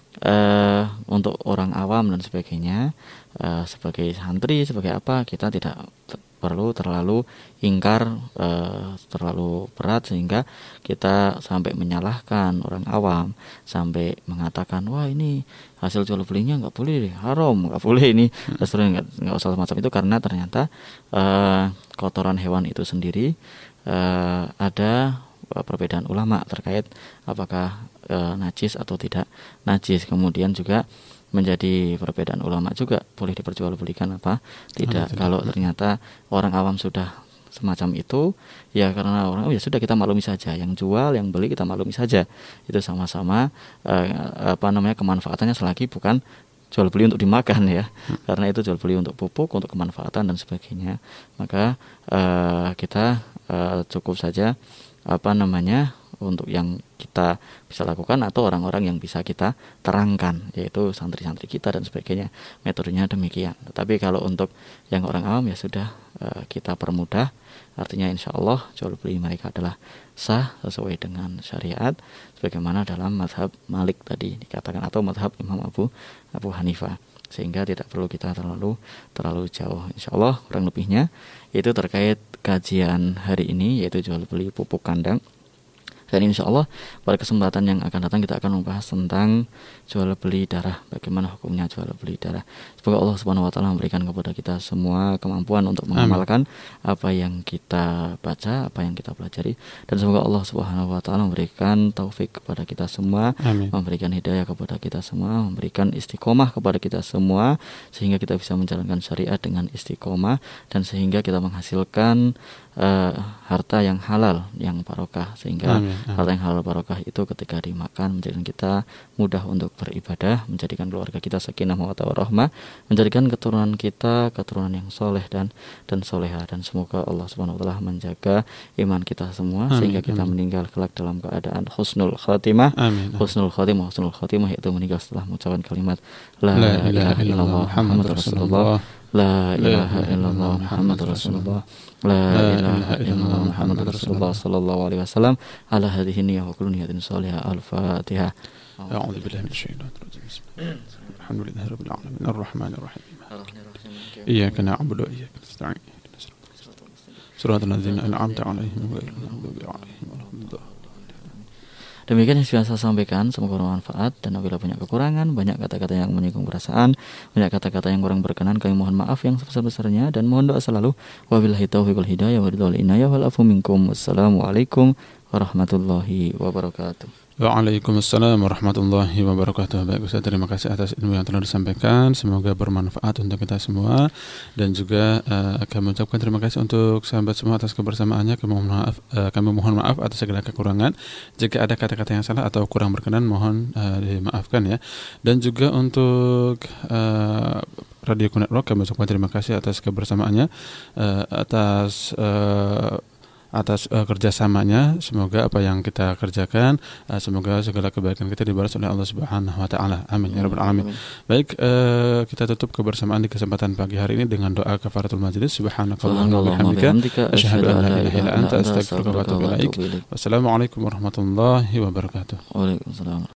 eh, untuk orang awam dan sebagainya, eh, sebagai santri sebagai apa, kita tidak perlu terlalu ingkar, e, terlalu berat sehingga kita sampai menyalahkan orang awam, sampai mengatakan wah ini hasil jual belinya nggak boleh deh, haram, nggak boleh ini, terus nggak nggak usah semacam itu, karena ternyata e, kotoran hewan itu sendiri e, ada perbedaan ulama terkait apakah e, najis atau tidak najis. Kemudian juga menjadi perbedaan ulama juga, boleh diperjualbelikan apa tidak. Oh, kalau ternyata orang awam sudah semacam itu, ya karena orang oh ya sudah kita maklumi saja, yang jual yang beli kita maklumi saja, itu sama-sama eh, apa namanya kemanfaatannya, selagi bukan jual beli untuk dimakan ya, hmm. karena itu jual beli untuk pupuk, untuk kemanfaatan dan sebagainya. Maka eh, kita eh, cukup saja apa namanya untuk yang kita bisa lakukan atau orang-orang yang bisa kita terangkan, yaitu santri-santri kita dan sebagainya, metodenya demikian. Tetapi kalau untuk yang orang awam ya sudah uh, kita permudah, artinya insya Allah jual beli mereka adalah sah sesuai dengan syariat, sebagaimana dalam mazhab Malik tadi dikatakan, atau mazhab Imam Abu Abu Hanifah, sehingga tidak perlu kita terlalu terlalu jauh. Insya Allah kurang lebihnya itu terkait kajian hari ini, yaitu jual beli pupuk kandang. Dan insya Allah pada kesempatan yang akan datang kita akan membahas tentang jual beli darah, bagaimana hukumnya jual beli darah. Semoga Allah Subhanahu Wa Taala memberikan kepada kita semua kemampuan untuk mengamalkan Amin. Apa yang kita baca, apa yang kita pelajari, dan semoga Allah Subhanahu Wa Taala memberikan taufik kepada kita semua, Amin. Memberikan hidayah kepada kita semua, memberikan istiqomah kepada kita semua, sehingga kita bisa menjalankan syariat dengan istiqomah, dan sehingga kita menghasilkan uh, harta yang halal, yang barokah, sehingga Amin. Amin. Harta yang halal barokah itu ketika dimakan menjadikan kita mudah untuk beribadah, menjadikan keluarga kita sakinah mawaddah warahmah, menjadikan keturunan kita keturunan yang soleh dan dan soleha, dan semoga Allah Subhanahu Wa Taala menjaga iman kita semua, Amin. Sehingga kita Amin. Meninggal kelak dalam keadaan husnul khatimah. Amin. Husnul khatimah, husnul khatimah yaitu meninggal setelah mengucapkan kalimat la, la ilaha illallah Muhammad Rasulullah, la ilaha illallah Muhammad Rasulullah, la ilaha illallah Muhammad Rasulullah sallallahu alaihi wasallam, ala hadhihi niyyah wa kullu niyatin salihah. Al-Fatihah. A'udzu billahi minasyaitonir rajim. Alhamdulillahi rabbil alamin arrahmanir rahim. Iyyaka na'budu wa iyyaka nasta'in. Shiratal ladzina an'amta 'alaihim ghairil maghdubi 'alaihim waladdallin. Demikian yang saya sampaikan, semoga bermanfaat, dan apabila banyak kekurangan, banyak kata-kata yang menyinggung perasaan, banyak kata-kata yang kurang berkenan, kami mohon maaf yang sebesar-besarnya, dan mohon doa selalu. Wabillahi taufiq wal hidayah wa ridwal inayah wal afu minkum. Wassalamualaikum warahmatullahi wabarakatuh. Waalaikumsalam warahmatullahi wabarakatuh. Baik Ustaz, terima kasih atas ilmu yang telah disampaikan. Semoga bermanfaat untuk kita semua. Dan juga uh, kami ucapkan terima kasih untuk sahabat semua atas kebersamaannya. Kami mohon maaf, uh, kami mohon maaf atas segala kekurangan. Jika ada kata-kata yang salah atau kurang berkenan, mohon uh, dimaafkan ya. Dan juga untuk uh, Radio Network, kami ucapkan terima kasih atas kebersamaannya, uh, atas uh, atas uh, kerjasamanya. Semoga apa yang kita kerjakan, uh, semoga segala kebaikan kita dibalas oleh Allah Subhanahu Wa Taala. Amin ya rabbal alamin. Baik, uh, kita tutup kebersamaan di kesempatan pagi hari ini dengan doa kafaratul majlis. Subhanakallahumma wa bihamdika, asyhadu an la ilaha illa anta, astaghfiruka wa atubu ilaik. Wassalamualaikum warahmatullahi wabarakatuh. Waalaikumsalam.